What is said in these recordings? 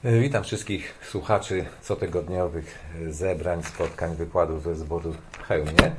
Witam wszystkich słuchaczy cotygodniowych zebrań, spotkań, wykładów ze zboru w Chełmie.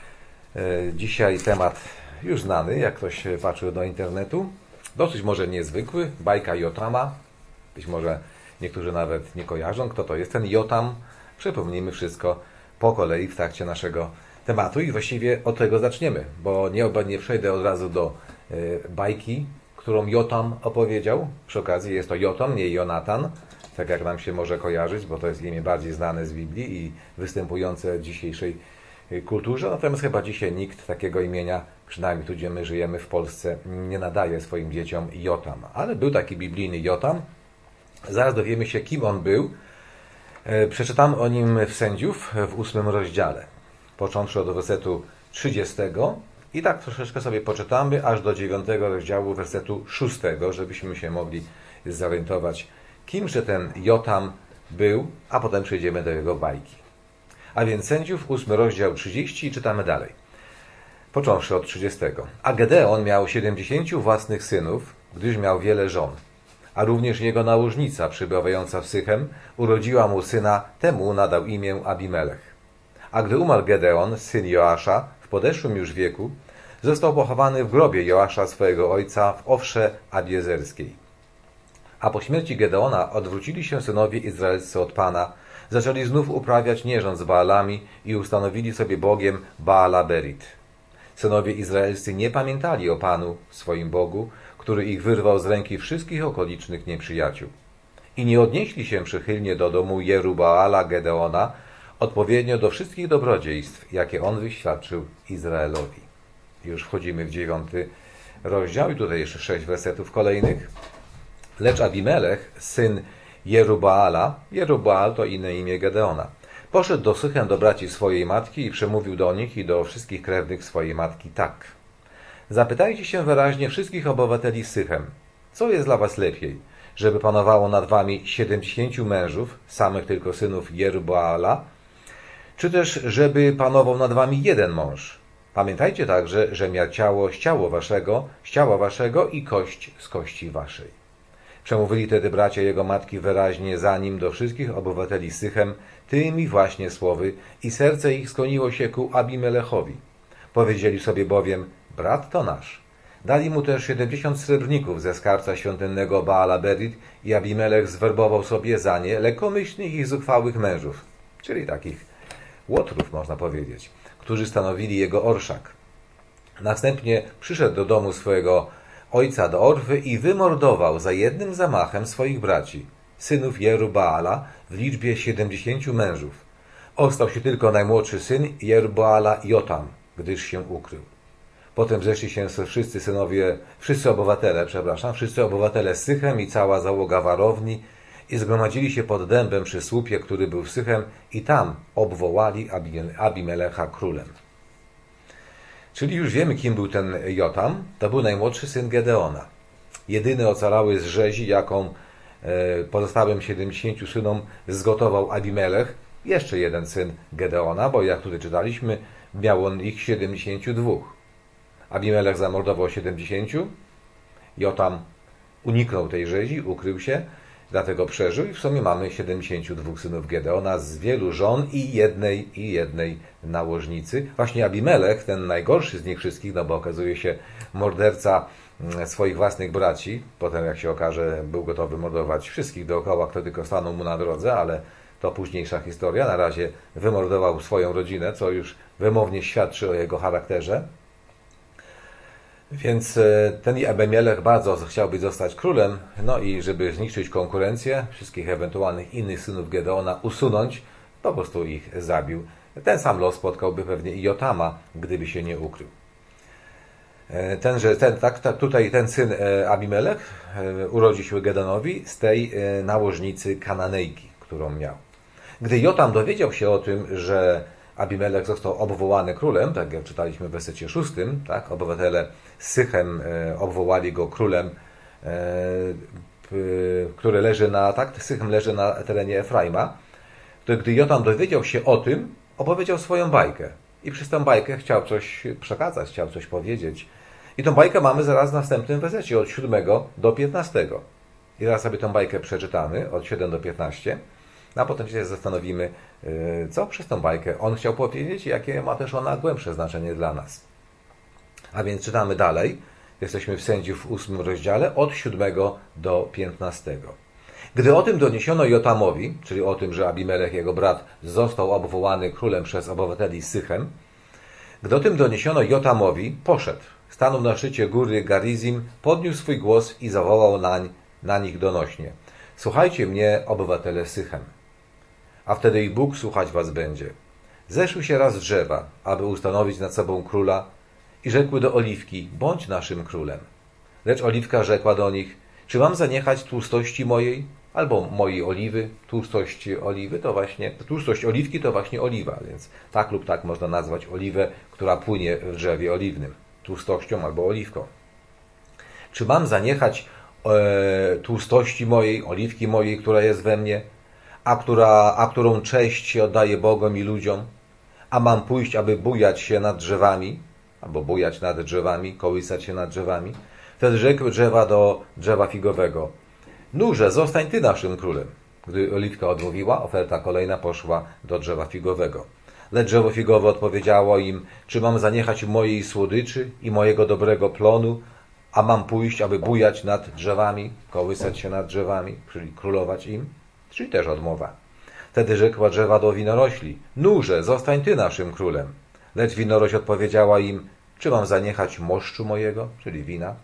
Dzisiaj temat już znany, jak ktoś patrzył do internetu. Dosyć może niezwykły, bajka Jotama. Być może niektórzy nawet nie kojarzą, kto to jest ten Jotam. Przypomnijmy wszystko po kolei w trakcie naszego tematu i właściwie od tego zaczniemy, bo nie przejdę od razu do bajki, którą Jotam opowiedział. Przy okazji jest to Jotam, nie Jonatan, tak jak nam się może kojarzyć, bo to jest imię bardziej znane z Biblii i występujące w dzisiejszej kulturze. Natomiast chyba dzisiaj nikt takiego imienia, przynajmniej tu gdzie my żyjemy w Polsce, nie nadaje swoim dzieciom Jotam. Ale był taki biblijny Jotam. Zaraz dowiemy się, kim on był. Przeczytam o nim w Sędziów w 8 rozdziale, począwszy od wersetu 30 i tak troszeczkę sobie poczytamy aż do 9 rozdziału wersetu 6, żebyśmy się mogli zorientować, kimże ten Jotam był, a potem przejdziemy do jego bajki. A więc Sędziów, 8 rozdział 30 i czytamy dalej. Począwszy od 30. A Gedeon miał 70 własnych synów, gdyż miał wiele żon. A również jego nałożnica, przybywająca w Sychem, urodziła mu syna, temu nadał imię Abimelech. A gdy umarł Gedeon, syn Joasza, w podeszłym już wieku, został pochowany w grobie Joasza, swojego ojca, w Owsze Abiezerskiej. A po śmierci Gedeona odwrócili się synowie izraelscy od Pana, zaczęli znów uprawiać nierząd z Baalami i ustanowili sobie Bogiem Baala Berit. Synowie izraelscy nie pamiętali o Panu, swoim Bogu, który ich wyrwał z ręki wszystkich okolicznych nieprzyjaciół. I nie odnieśli się przychylnie do domu Jerubaala Gedeona, odpowiednio do wszystkich dobrodziejstw, jakie on wyświadczył Izraelowi. Już wchodzimy w 9 rozdział i tutaj jeszcze 6 wersetów kolejnych. Lecz Abimelech, syn Jerubaala, Jerubaal to inne imię Gedeona, poszedł do Sychem do braci swojej matki i przemówił do nich i do wszystkich krewnych swojej matki tak. Zapytajcie się wyraźnie wszystkich obywateli Sychem, co jest dla was lepiej, żeby panowało nad wami 70 mężów, samych tylko synów Jerubaala, czy też żeby panował nad wami jeden mąż. Pamiętajcie także, że miał ciało z ciała waszego i kość z kości waszej. Przemówili tedy bracia jego matki wyraźnie za nim do wszystkich obywateli Sychem tymi właśnie słowy i serce ich skłoniło się ku Abimelechowi. Powiedzieli sobie bowiem, brat to nasz. Dali mu też 70 srebrników ze skarbca świątynnego Baala Berit i Abimelech zwerbował sobie za nie lekkomyślnych i zuchwałych mężów, czyli takich łotrów można powiedzieć, którzy stanowili jego orszak. Następnie przyszedł do domu swojego ojca do Orwy i wymordował za jednym zamachem swoich braci, synów Jerubaala, w liczbie 70 mężów. Ostał się tylko najmłodszy syn Jerubaala Jotam, gdyż się ukrył. Potem zeszli się wszyscy obywatele Sychem i cała załoga warowni i zgromadzili się pod dębem przy słupie, który był Sychem i tam obwołali Abimelecha królem. Czyli już wiemy, kim był ten Jotam. To był najmłodszy syn Gedeona. Jedyny ocalały z rzezi, jaką pozostałym 70 synom zgotował Abimelech. Jeszcze jeden syn Gedeona, bo jak tutaj czytaliśmy, miał on ich 72. Abimelech zamordował 70. Jotam uniknął tej rzezi, ukrył się, dlatego przeżył i w sumie mamy 72 synów Gedeona z wielu żon i jednej nałożnicy. Właśnie Abimelech, ten najgorszy z nich wszystkich, no bo okazuje się morderca swoich własnych braci, potem jak się okaże był gotowy mordować wszystkich dookoła, kto tylko stanął mu na drodze, ale to późniejsza historia. Na razie wymordował swoją rodzinę, co już wymownie świadczy o jego charakterze. Więc ten Abimelech bardzo chciał zostać królem, no i żeby zniszczyć konkurencję, wszystkich ewentualnych innych synów Gedeona usunąć, po prostu ich zabił. Ten sam los spotkałby pewnie i Jotama, gdyby się nie ukrył. Tutaj ten syn Abimelech urodzi się Gedeonowi z tej nałożnicy Kananejki, którą miał. Gdy Jotam dowiedział się o tym, że Abimelech został obwołany królem, tak jak czytaliśmy w wersecie 6, tak, obywatele Sychem obwołali go królem, który leży Sychem leży na terenie Efraima, to gdy Jotam dowiedział się o tym, opowiedział swoją bajkę. I przez tę bajkę chciał coś przekazać, chciał coś powiedzieć. I tą bajkę mamy zaraz w następnym wersecie, od 7 do 15. I teraz sobie tę bajkę przeczytamy od 7 do 15, a potem się zastanowimy, co przez tą bajkę on chciał powiedzieć i jakie ma też ona głębsze znaczenie dla nas. A więc czytamy dalej. Jesteśmy w Sędziów w 8 rozdziale od 7 do 15. Gdy o tym doniesiono Jotamowi, czyli o tym, że Abimelech, jego brat, został obwołany królem przez obywateli Sychem, gdy o tym doniesiono Jotamowi, poszedł, stanął na szczycie góry Garizim, podniósł swój głos i zawołał na nich donośnie: słuchajcie mnie, obywatele Sychem, a wtedy i Bóg słuchać was będzie. Zeszły się raz drzewa, aby ustanowić nad sobą króla, i rzekły do oliwki: bądź naszym królem. Lecz oliwka rzekła do nich: czy mam zaniechać tłustości mojej, albo mojej oliwy? Tłustość oliwy to właśnie, tłustość oliwki to właśnie oliwa, więc tak lub tak można nazwać oliwę, która płynie w drzewie oliwnym, tłustością albo oliwką. Czy mam zaniechać tłustości mojej, oliwki mojej, która jest we mnie, a którą cześć się oddaje Bogom i ludziom? A mam pójść, aby bujać się nad drzewami, albo bujać nad drzewami, kołysać się nad drzewami? Wtedy rzekły drzewa do drzewa figowego: nurze, zostań ty naszym królem. Gdy oliwka odmówiła, oferta kolejna poszła do drzewa figowego. Lecz drzewo figowe odpowiedziało im: czy mam zaniechać mojej słodyczy i mojego dobrego plonu, a mam pójść, aby bujać nad drzewami, kołysać się nad drzewami, czyli królować im? Czyli też odmowa. Wtedy rzekła drzewa do winorośli: nurze, zostań ty naszym królem. Lecz winorośl odpowiedziała im: czy mam zaniechać moszczu mojego, czyli wina,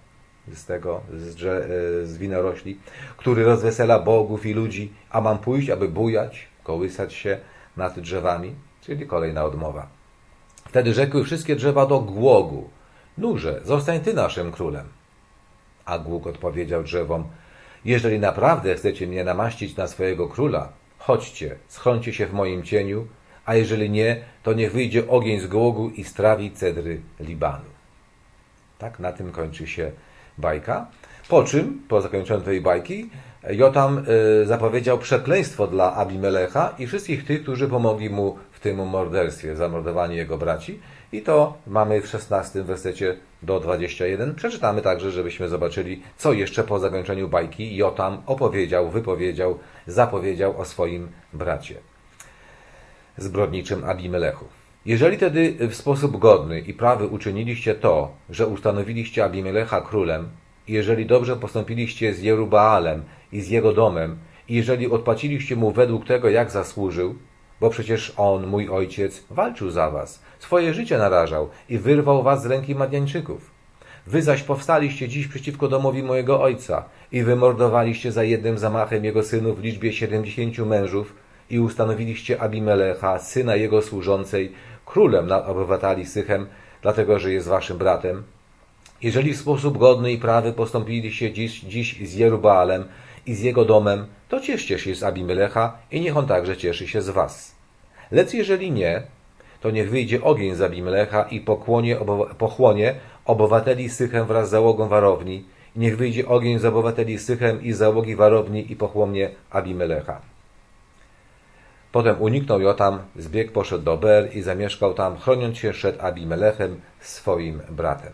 z winorośli, który rozwesela bogów i ludzi, a mam pójść, aby bujać, kołysać się nad drzewami, czyli kolejna odmowa. Wtedy rzekły wszystkie drzewa do głogu: nurze, zostań ty naszym królem. A głóg odpowiedział drzewom: jeżeli naprawdę chcecie mnie namaścić na swojego króla, chodźcie, schrońcie się w moim cieniu, a jeżeli nie, to niech wyjdzie ogień z głogu i strawi cedry Libanu. Tak, na tym kończy się bajka. Po czym, po zakończeniu tej bajki, Jotam zapowiedział przekleństwo dla Abimelecha i wszystkich tych, którzy pomogli mu w tym morderstwie, zamordowaniu jego braci. I to mamy w 16 wersecie do 21. Przeczytamy także, żebyśmy zobaczyli, co jeszcze po zakończeniu bajki Jotam zapowiedział o swoim bracie zbrodniczym Abimelechu. Jeżeli tedy w sposób godny i prawy uczyniliście to, że ustanowiliście Abimelecha królem, i jeżeli dobrze postąpiliście z Jerubaalem i z jego domem, i jeżeli odpłaciliście mu według tego, jak zasłużył, bo przecież on, mój ojciec, walczył za was, swoje życie narażał i wyrwał was z ręki Madiańczyków. Wy zaś powstaliście dziś przeciwko domowi mojego ojca i wymordowaliście za jednym zamachem jego synów w liczbie 70 mężów i ustanowiliście Abimelecha, syna jego służącej, królem nad obywateli Sychem, dlatego że jest waszym bratem. Jeżeli w sposób godny i prawy postąpiliście dziś z Jerubaalem i z jego domem, to cieszcie się z Abimelecha i niech on także cieszy się z was. Lecz jeżeli nie, to niech wyjdzie ogień z Abimelecha i pochłonie obywateli Sychem wraz z załogą warowni. I niech wyjdzie ogień z obywateli Sychem i z załogi warowni i pochłonie Abimelecha. Potem uniknął Jotam, zbiegł, poszedł do Ber i zamieszkał tam, chroniąc się przed Abimelechem, swoim bratem.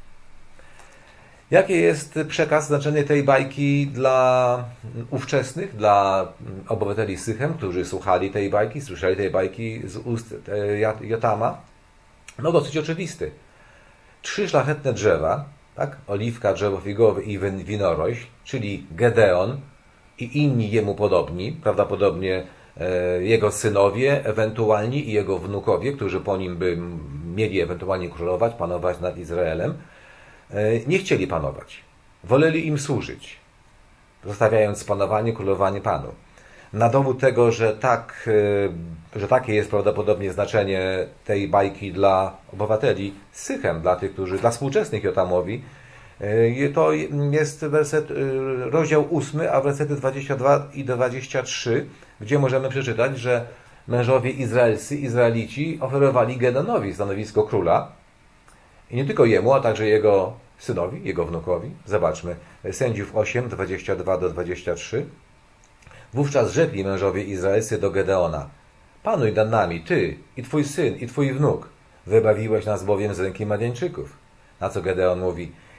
Jaki jest przekaz, znaczenie tej bajki dla ówczesnych, dla obywateli Sychem, którzy słuchali tej bajki, słyszeli tej bajki z ust Jotama? No dosyć oczywisty. 3 szlachetne drzewa, tak? Oliwka, drzewo figowe i winorośl, czyli Gedeon i inni jemu podobni, prawdopodobnie jego synowie ewentualni i jego wnukowie, którzy po nim by mieli ewentualnie królować, panować nad Izraelem, nie chcieli panować. Woleli im służyć, zostawiając panowanie, królowanie Panu. Na dowód tego, że takie jest prawdopodobnie znaczenie tej bajki dla obywateli Sychem, dla współczesnych Jotamowi, to jest rozdział 8, a wersety 22 i 23, gdzie możemy przeczytać, że mężowie Izraelici oferowali Gedeonowi stanowisko króla. I nie tylko jemu, a także jego synowi, jego wnukowi. Zobaczmy, Sędziów 8, 22 do 23. Wówczas rzekli mężowie izraelscy do Gedeona: panuj nad nami, ty i twój syn i twój wnuk. Wybawiłeś nas bowiem z ręki Madiańczyków. Na co Gedeon mówi: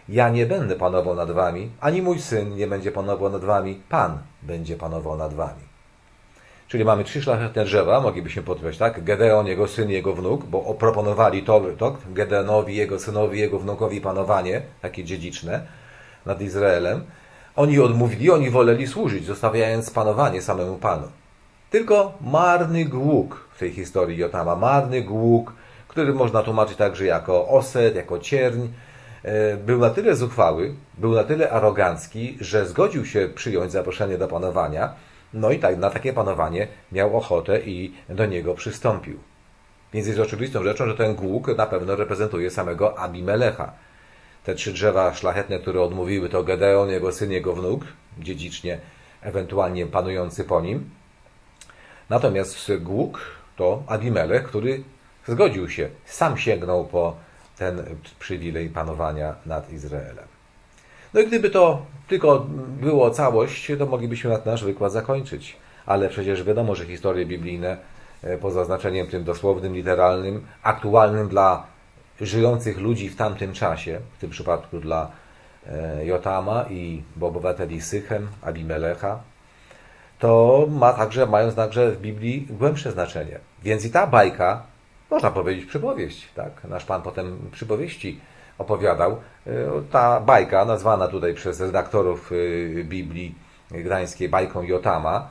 ja nie będę panował nad wami, ani mój syn nie będzie panował nad wami, Pan będzie panował nad wami. Czyli mamy 3 szlachetne drzewa, moglibyśmy podkreślić, tak? Gedeon, jego syn, jego wnuk, bo oproponowali to Gedeonowi, jego synowi, jego wnukowi panowanie, takie dziedziczne nad Izraelem. Oni odmówili, oni woleli służyć, zostawiając panowanie samemu Panu. Tylko marny głuk w tej historii Jotama, marny głuk, który można tłumaczyć także jako oset, jako cierń, był na tyle zuchwały, był na tyle arogancki, że zgodził się przyjąć zaproszenie do panowania, no i tak, na takie panowanie miał ochotę i do niego przystąpił. Więc jest oczywistą rzeczą, że ten głuk na pewno reprezentuje samego Abimelecha. Te 3 drzewa szlachetne, które odmówiły, to Gedeon, jego syn, jego wnuk, dziedzicznie, ewentualnie panujący po nim. Natomiast głuk to Abimelech, który zgodził się, sam sięgnął po ten przywilej panowania nad Izraelem. No i gdyby to tylko było całość, to moglibyśmy nasz wykład zakończyć. Ale przecież wiadomo, że historie biblijne, poza znaczeniem tym dosłownym, literalnym, aktualnym dla żyjących ludzi w tamtym czasie, w tym przypadku dla Jotama i obywateli Sychem, Abimelecha, to mają także w Biblii głębsze znaczenie. Więc i ta bajka, można powiedzieć przypowieść, tak? Nasz Pan potem przypowieści opowiadał. Ta bajka, nazwana tutaj przez redaktorów Biblii Gdańskiej bajką Jotama,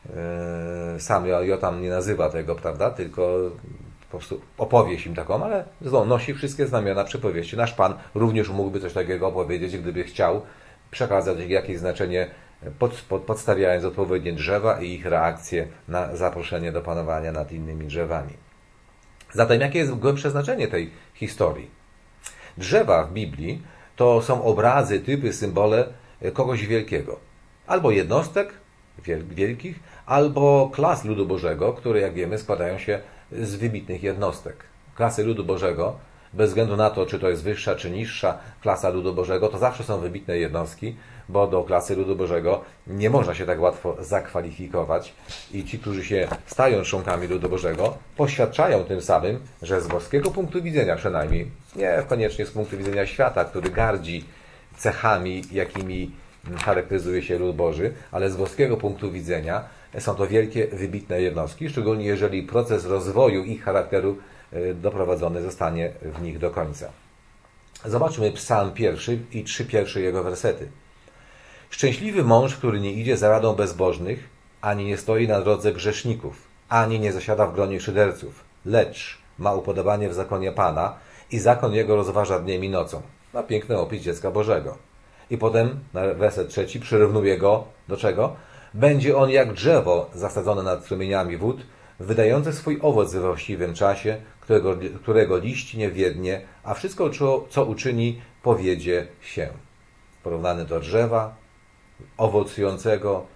sam Jotam nie nazywa tego, prawda, tylko po prostu opowieść im taką, ale nosi wszystkie znamiona przypowieści. Nasz Pan również mógłby coś takiego opowiedzieć, gdyby chciał przekazać jakieś znaczenie, podstawiając odpowiednie drzewa i ich reakcje na zaproszenie do panowania nad innymi drzewami. Zatem jakie jest głębsze znaczenie tej historii? Drzewa w Biblii to są obrazy, typy, symbole kogoś wielkiego. Albo jednostek wielkich, albo klas ludu Bożego, które, jak wiemy, składają się z wybitnych jednostek. Klasy ludu Bożego, bez względu na to, czy to jest wyższa, czy niższa klasa ludu Bożego, to zawsze są wybitne jednostki, bo do klasy ludu Bożego nie można się tak łatwo zakwalifikować i ci, którzy się stają członkami ludu Bożego, poświadczają tym samym, że z boskiego punktu widzenia przynajmniej, nie koniecznie z punktu widzenia świata, który gardzi cechami, jakimi charakteryzuje się lud Boży, ale z boskiego punktu widzenia są to wielkie, wybitne jednostki, szczególnie jeżeli proces rozwoju ich charakteru doprowadzony zostanie w nich do końca. Zobaczmy Psalm 1 i 3 pierwsze jego wersety. Szczęśliwy mąż, który nie idzie za radą bezbożnych, ani nie stoi na drodze grzeszników, ani nie zasiada w gronie szyderców, lecz ma upodobanie w zakonie Pana i zakon jego rozważa dniem i nocą. Ma piękny opis dziecka Bożego. I potem, werset 3, przyrównuje go do czego? Będzie on jak drzewo zasadzone nad strumieniami wód, wydające swój owoc we właściwym czasie, którego liść nie wiednie, a wszystko, co uczyni, powiedzie się. Porównany do drzewa, owocującego,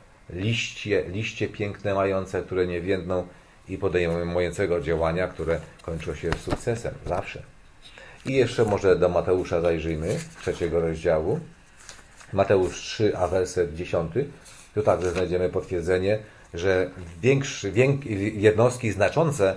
liście piękne mające, które nie wiedną i podejmującego działania, które kończą się sukcesem. Zawsze. I jeszcze może do Mateusza zajrzyjmy, 3 rozdziału. Mateusz 3, a werset 10. Tu także znajdziemy potwierdzenie, że jednostki znaczące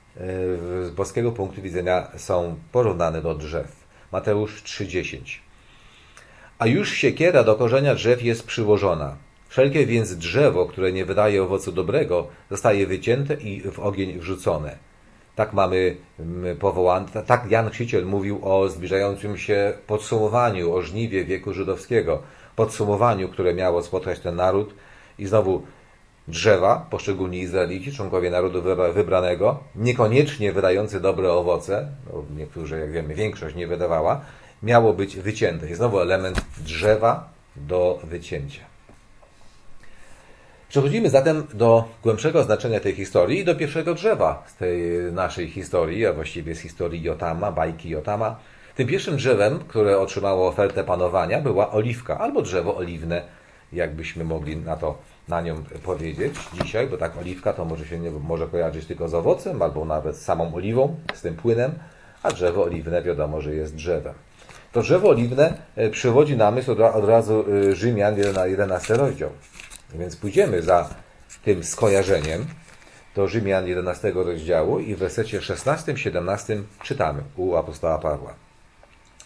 z boskiego punktu widzenia są porównane do drzew. Mateusz 3,10. A już siekiera do korzenia drzew jest przyłożona. Wszelkie więc drzewo, które nie wydaje owocu dobrego, zostaje wycięte i w ogień wrzucone. Tak mamy powołane, tak Jan Chrzciciel mówił o zbliżającym się podsumowaniu, o żniwie wieku żydowskiego. Podsumowaniu, które miało spotkać ten naród. I znowu drzewa, poszczególni Izraelici, członkowie narodu wybranego, niekoniecznie wydający dobre owoce, no niektórzy, jak wiemy, większość nie wydawała, miało być wycięte. Jest znowu element drzewa do wycięcia. Przechodzimy zatem do głębszego znaczenia tej historii i do pierwszego drzewa z tej naszej historii, a właściwie z historii Jotama, bajki Jotama. Tym pierwszym drzewem, które otrzymało ofertę panowania, była oliwka, albo drzewo oliwne, jakbyśmy mogli na nią powiedzieć dzisiaj, bo tak oliwka to może kojarzyć tylko z owocem, albo nawet z samą oliwą, z tym płynem, a drzewo oliwne wiadomo, że jest drzewem. To drzewo oliwne przywodzi na myśl od razu Rzymian 11 rozdział. Więc pójdziemy za tym skojarzeniem do Rzymian 11 rozdziału i w wersecie 16-17 czytamy u apostoła Pawła.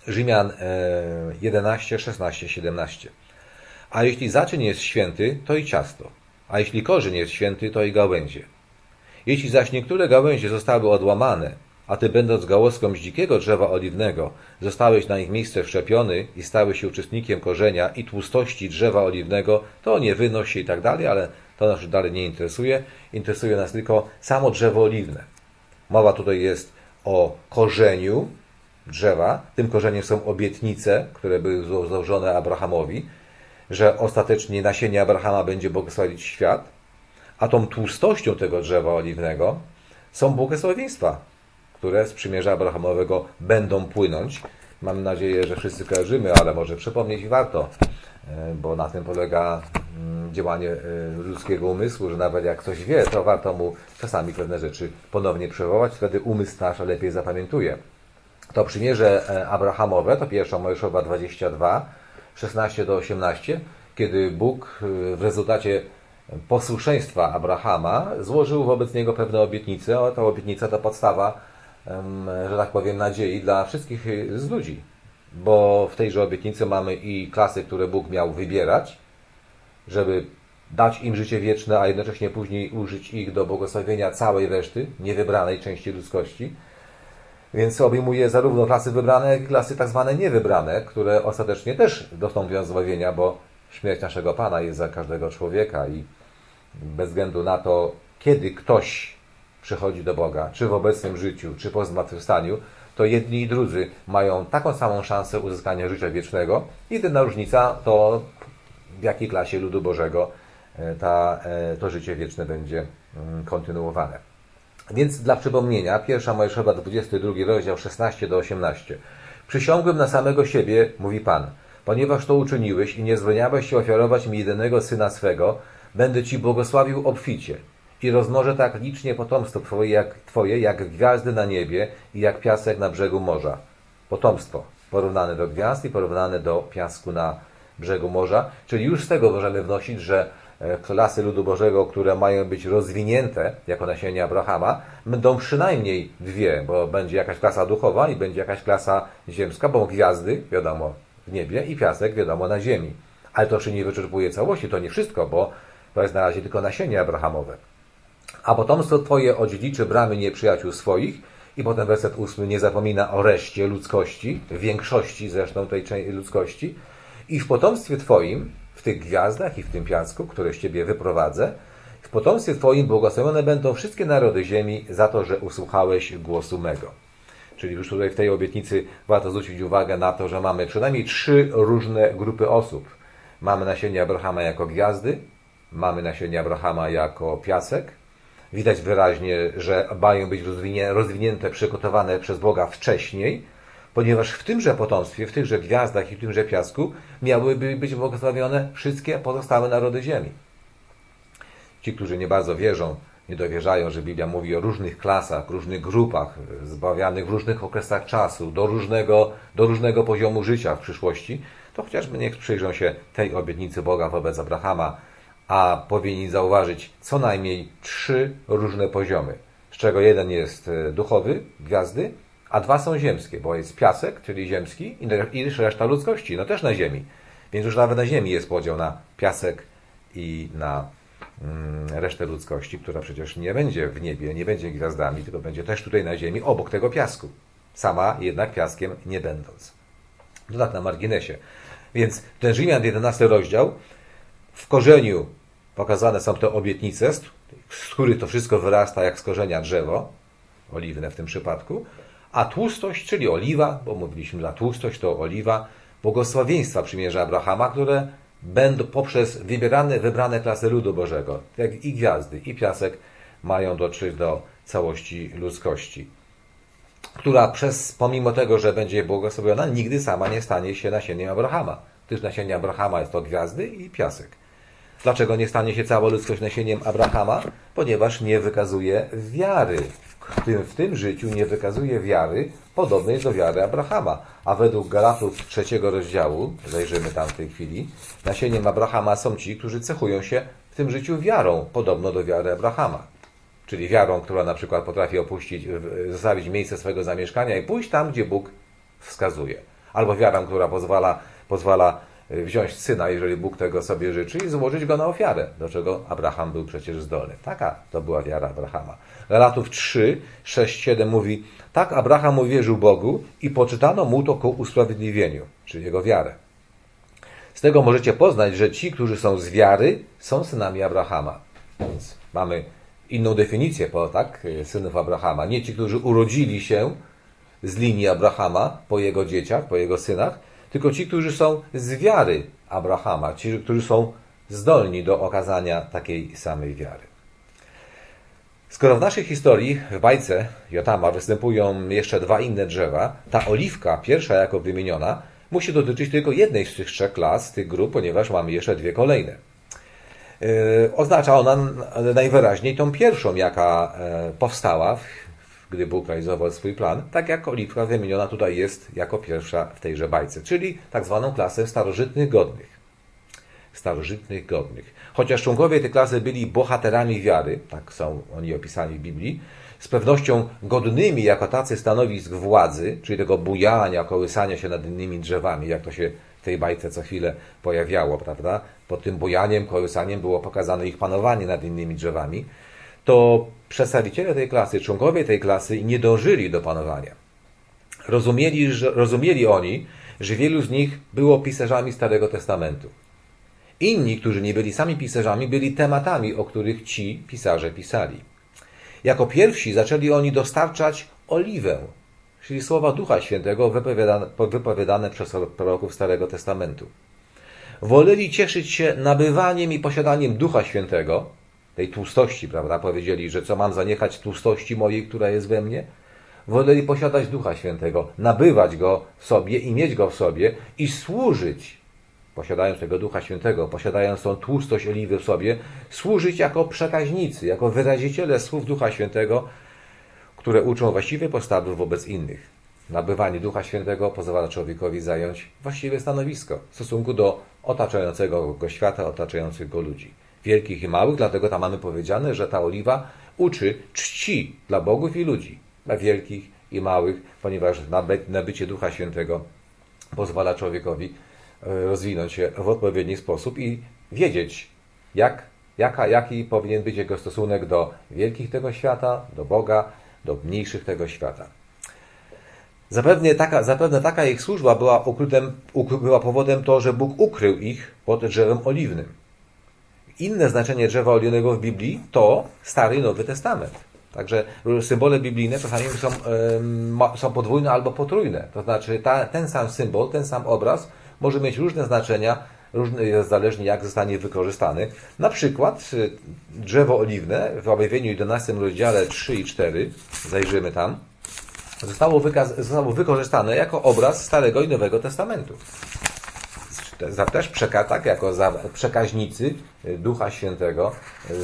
Rzymian 11, 16, 17. A jeśli zaczyn jest święty, to i ciasto. A jeśli korzeń jest święty, to i gałęzie. Jeśli zaś niektóre gałęzie zostały odłamane, a ty będąc gałązką z dzikiego drzewa oliwnego, zostałeś na ich miejsce wszczepiony i stałeś się uczestnikiem korzenia i tłustości drzewa oliwnego, to nie wynoś się i tak dalej, ale to nas już dalej nie interesuje. Interesuje nas tylko samo drzewo oliwne. Mowa tutaj jest o korzeniu drzewa. Tym korzeniem są obietnice, które były złożone Abrahamowi, że ostatecznie nasienie Abrahama będzie błogosławić świat, a tą tłustością tego drzewa oliwnego są błogosławieństwa, które z przymierza Abrahamowego będą płynąć. Mam nadzieję, że wszyscy kojarzymy, ale może przypomnieć warto, bo na tym polega działanie ludzkiego umysłu, że nawet jak ktoś wie, to warto mu czasami pewne rzeczy ponownie przywołać, wtedy umysł nasz lepiej zapamiętuje. To przymierze Abrahamowe, to 1 Mojżeszowa 22, 16 do 18, kiedy Bóg w rezultacie posłuszeństwa Abrahama złożył wobec niego pewne obietnice, a ta obietnica to podstawa, że tak powiem, nadziei dla wszystkich z ludzi. Bo w tejże obietnicy mamy i klasy, które Bóg miał wybierać, żeby dać im życie wieczne, a jednocześnie później użyć ich do błogosławienia całej reszty, niewybranej części ludzkości. Więc obejmuje zarówno klasy wybrane, jak i klasy tak zwane niewybrane, które ostatecznie też dostąpią zbawienia, bo śmierć naszego Pana jest za każdego człowieka i bez względu na to, kiedy ktoś przychodzi do Boga, czy w obecnym życiu, czy po zmartwychwstaniu, to jedni i drudzy mają taką samą szansę uzyskania życia wiecznego. Jedyna różnica to, w jakiej klasie ludu Bożego to życie wieczne będzie kontynuowane. Więc dla przypomnienia, 1 Mojżeszowa 22 rozdział 16 do 18. Przysiągłem na samego siebie, mówi Pan, ponieważ to uczyniłeś i nie zwolniałeś się ofiarować mi jedynego syna swego, będę Ci błogosławił obficie i rozmnożę tak licznie potomstwo Twoje, jak gwiazdy na niebie i jak piasek na brzegu morza. Potomstwo porównane do gwiazd i porównane do piasku na brzegu morza, czyli już z tego możemy wnosić, że klasy ludu Bożego, które mają być rozwinięte jako nasienie Abrahama, będą przynajmniej dwie, bo będzie jakaś klasa duchowa i będzie jakaś klasa ziemska, bo gwiazdy, wiadomo, w niebie i piasek, wiadomo, na ziemi. Ale to jeszcze nie wyczerpuje całości, to nie wszystko, bo to jest na razie tylko nasienie Abrahamowe. A potomstwo Twoje odziedziczy bramy nieprzyjaciół swoich i potem werset 8 nie zapomina o reszcie ludzkości, większości zresztą tej ludzkości i w potomstwie Twoim, w tych gwiazdach i w tym piasku, które z Ciebie wyprowadzę, w potomstwie Twoim błogosławione będą wszystkie narody ziemi za to, że usłuchałeś głosu mego. Czyli już tutaj w tej obietnicy warto zwrócić uwagę na to, że mamy przynajmniej 3 różne grupy osób. Mamy nasienie Abrahama jako gwiazdy, mamy nasienie Abrahama jako piasek. Widać wyraźnie, że mają być rozwinięte, przygotowane przez Boga wcześniej, ponieważ w tymże potomstwie, w tychże gwiazdach i w tymże piasku miałyby być błogosławione wszystkie pozostałe narody ziemi. Ci, którzy nie bardzo wierzą, nie dowierzają, że Biblia mówi o różnych klasach, różnych grupach, zbawianych w różnych okresach czasu, do różnego poziomu życia w przyszłości, to chociażby niech przyjrzą się tej obietnicy Boga wobec Abrahama, a powinni zauważyć co najmniej 3 różne poziomy, z czego jeden jest duchowy, gwiazdy, a 2 są ziemskie, bo jest piasek, czyli ziemski, i reszta ludzkości, no też na ziemi. Więc już nawet na ziemi jest podział na piasek i na resztę ludzkości, która przecież nie będzie w niebie, nie będzie gwiazdami, tylko będzie też tutaj na ziemi, obok tego piasku. Sama jednak piaskiem nie będąc. To tak na marginesie. Więc ten Rzymian 11 rozdział, w korzeniu pokazane są te obietnice, z których to wszystko wyrasta jak z korzenia drzewo, oliwne w tym przypadku, a tłustość, czyli oliwa, bo mówiliśmy, że tłustość to oliwa, błogosławieństwa przymierza Abrahama, które będą poprzez wybrane klasy ludu Bożego, jak i gwiazdy, i piasek, mają dotrzeć do całości ludzkości, która pomimo tego, że będzie błogosławiona, nigdy sama nie stanie się nasieniem Abrahama. Gdyż nasienie Abrahama jest to gwiazdy i piasek. Dlaczego nie stanie się cała ludzkość nasieniem Abrahama? Ponieważ nie wykazuje wiary. W tym życiu nie wykazuje wiary podobnej do wiary Abrahama. A według Galatów 3 rozdziału, zajrzymy tam w tej chwili, nasieniem Abrahama są ci, którzy cechują się w tym życiu wiarą podobną do wiary Abrahama. Czyli wiarą, która na przykład potrafi zostawić miejsce swojego zamieszkania i pójść tam, gdzie Bóg wskazuje. Albo wiarą, która pozwala wziąć syna, jeżeli Bóg tego sobie życzy, i złożyć go na ofiarę, do czego Abraham był przecież zdolny. Taka to była wiara Abrahama. Galatów 3, 6, 7 mówi: tak Abraham uwierzył Bogu i poczytano mu to ku usprawiedliwieniu, czyli jego wiarę. Z tego możecie poznać, że ci, którzy są z wiary, są synami Abrahama. Więc mamy inną definicję, synów Abrahama. Nie ci, którzy urodzili się z linii Abrahama, po jego dzieciach, po jego synach, tylko ci, którzy są z wiary Abrahama, ci, którzy są zdolni do okazania takiej samej wiary. Skoro w naszej historii, w bajce Jotama, występują jeszcze dwa inne drzewa, ta oliwka, pierwsza jako wymieniona, musi dotyczyć tylko jednej z tych trzech klas, tych grup, ponieważ mamy jeszcze dwie kolejne. Oznacza ona najwyraźniej tą pierwszą, jaka powstała, gdy Bóg realizował swój plan, tak jak oliwka wymieniona tutaj jest jako pierwsza w tejże bajce, czyli tak zwaną klasę starożytnych godnych. Starożytnych godnych. Chociaż członkowie tej klasy byli bohaterami wiary, tak są oni opisani w Biblii, z pewnością godnymi jako tacy stanowisk władzy, czyli tego bujania, kołysania się nad innymi drzewami, jak to się w tej bajce co chwilę pojawiało, prawda? Pod tym bujaniem, kołysaniem było pokazane ich panowanie nad innymi drzewami, to przedstawiciele tej klasy, członkowie tej klasy nie dążyli do panowania. Rozumieli oni, że wielu z nich było pisarzami Starego Testamentu. Inni, którzy nie byli sami pisarzami, byli tematami, o których ci pisarze pisali. Jako pierwsi zaczęli oni dostarczać oliwę, czyli słowa Ducha Świętego wypowiadane przez proroków Starego Testamentu. Woleli cieszyć się nabywaniem i posiadaniem Ducha Świętego, tej tłustości, prawda? Powiedzieli, że co mam zaniechać tłustości mojej, która jest we mnie? Woleli posiadać Ducha Świętego, nabywać go w sobie i mieć go w sobie i służyć, posiadając tego Ducha Świętego, posiadając tą tłustość oliwy w sobie, służyć jako przekaźnicy, jako wyraziciele słów Ducha Świętego, które uczą właściwej postawy wobec innych. Nabywanie Ducha Świętego pozwala człowiekowi zająć właściwe stanowisko w stosunku do otaczającego go świata, otaczających go ludzi. Wielkich i małych, dlatego tam mamy powiedziane, że ta oliwa uczy czci dla bogów i ludzi, dla wielkich i małych, ponieważ nabycie Ducha Świętego pozwala człowiekowi rozwinąć się w odpowiedni sposób i wiedzieć, jaki powinien być jego stosunek do wielkich tego świata, do Boga, do mniejszych tego świata. Zapewne taka ich służba była powodem to, że Bóg ukrył ich pod drzewem oliwnym. Inne znaczenie drzewa oliwnego w Biblii to Stary i Nowy Testament. Także symbole biblijne czasami są podwójne albo potrójne. To znaczy ten sam symbol, ten sam obraz może mieć różne znaczenia, zależnie jak zostanie wykorzystany. Na przykład drzewo oliwne w Objawieniu 11 rozdziale 3 i 4, zajrzymy tam, zostało wykorzystane jako obraz Starego i Nowego Testamentu. Też jako przekaźnicy Ducha Świętego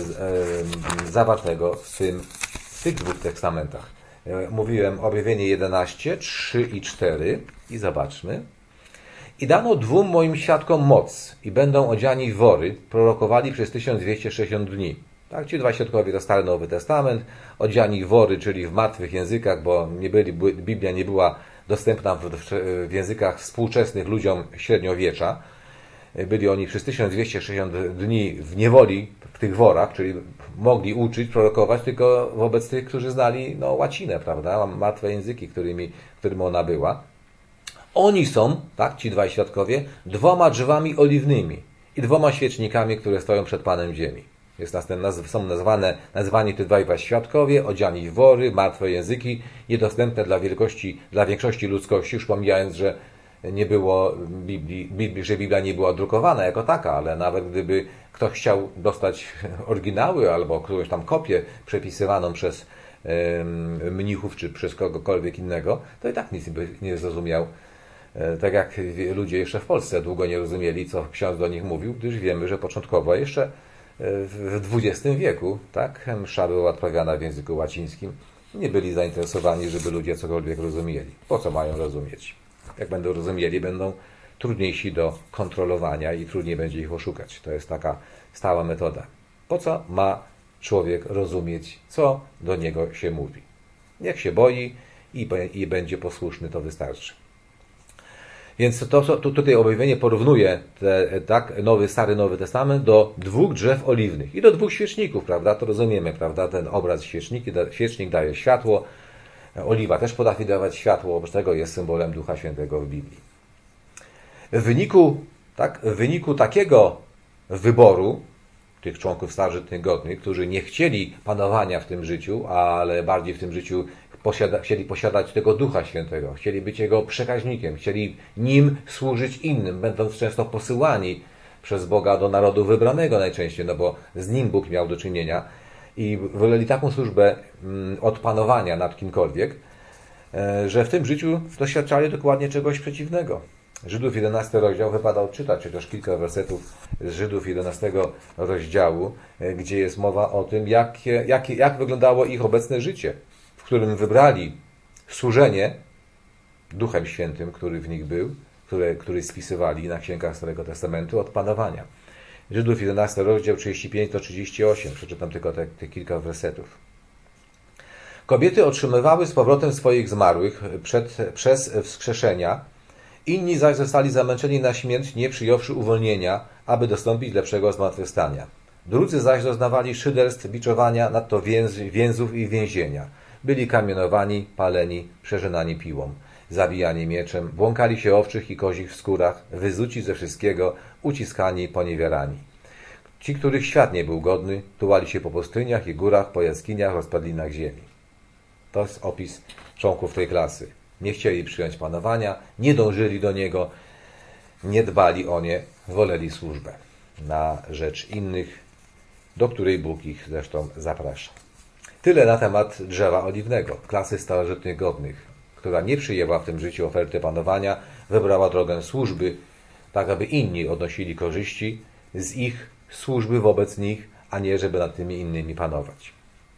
zawartego w tych dwóch testamentach. Mówiłem Objawienie 11, 3 i 4 i zobaczmy. I dano dwóm moim świadkom moc i będą odziani w wory, prorokowali przez 1260 dni. Tak, ci dwa świadkowie to Stary Nowy Testament, odziani w wory, czyli w martwych językach, bo Biblia nie była dostępna w językach współczesnych ludziom średniowiecza. Byli oni przez 1260 dni w niewoli, w tych worach, czyli mogli uczyć, prorokować tylko wobec tych, którzy znali łacinę, prawda, martwe języki, którym ona była. Oni są, tak, ci dwaj świadkowie, dwoma drzewami oliwnymi i dwoma świecznikami, które stoją przed Panem Ziemi. Są nazwani te dwaj świadkowie, odziani w wory, martwe języki, niedostępne dla większości ludzkości, już pomijając, że nie było że Biblia nie była drukowana jako taka, ale nawet gdyby ktoś chciał dostać oryginały albo którąś tam kopię przepisywaną przez mnichów czy przez kogokolwiek innego, to i tak nic by nie zrozumiał. Tak jak ludzie jeszcze w Polsce długo nie rozumieli, co ksiądz do nich mówił, gdyż wiemy, że początkowo jeszcze w XX wieku, tak, msza była odprawiana w języku łacińskim. Nie byli zainteresowani, żeby ludzie cokolwiek rozumieli. Po co mają rozumieć? Jak będą rozumieli, będą trudniejsi do kontrolowania i trudniej będzie ich oszukać. To jest taka stała metoda. Po co ma człowiek rozumieć, co do niego się mówi? Niech się boi i będzie posłuszny, to wystarczy. Więc tutaj objawienie porównuje Stary Nowy Testament do 2 drzew oliwnych i do 2 świeczników, prawda? To rozumiemy, prawda? Ten obraz świecznik daje światło, oliwa też potrafi dawać światło, oprócz tego jest symbolem Ducha Świętego w Biblii. W wyniku takiego wyboru tych członków starożytnych godnych, którzy nie chcieli panowania w tym życiu, ale bardziej w tym życiu chcieli posiadać tego Ducha Świętego, chcieli być Jego przekaźnikiem, chcieli Nim służyć innym, będąc często posyłani przez Boga do narodu wybranego najczęściej, no bo z Nim Bóg miał do czynienia i woleli taką służbę od panowania nad kimkolwiek, że w tym życiu doświadczali dokładnie czegoś przeciwnego. Żydów 11 rozdział wypada odczytać chociaż kilka wersetów z Żydów 11 rozdziału, gdzie jest mowa o tym, jak wyglądało ich obecne życie, w którym wybrali służenie Duchem Świętym, który w nich był, który spisywali na księgach Starego Testamentu od panowania. Żydów 11 rozdział 35-38, przeczytam tylko te kilka wersetów. Kobiety otrzymywały z powrotem swoich zmarłych przez wskrzeszenia, inni zaś zostali zamęczeni na śmierć, nie przyjąwszy uwolnienia, aby dostąpić lepszego zmartwychwstania. Drudzy zaś doznawali szyderstw, biczowania, nadto więzów i więzienia. Byli kamienowani, paleni, przeżynani piłą, zabijani mieczem, błąkali się owczych i kozich w skórach, wyzuci ze wszystkiego, uciskani, poniewierani. Ci, których świat nie był godny, tułali się po pustyniach i górach, po jaskiniach, rozpadlinach ziemi. To jest opis członków tej klasy. Nie chcieli przyjąć panowania, nie dążyli do niego, nie dbali o nie, woleli służbę na rzecz innych, do której Bóg ich zresztą zaprasza. Tyle na temat drzewa oliwnego, klasy starożytnych godnych, która nie przyjęła w tym życiu oferty panowania, wybrała drogę służby, tak aby inni odnosili korzyści z ich służby wobec nich, a nie żeby nad tymi innymi panować.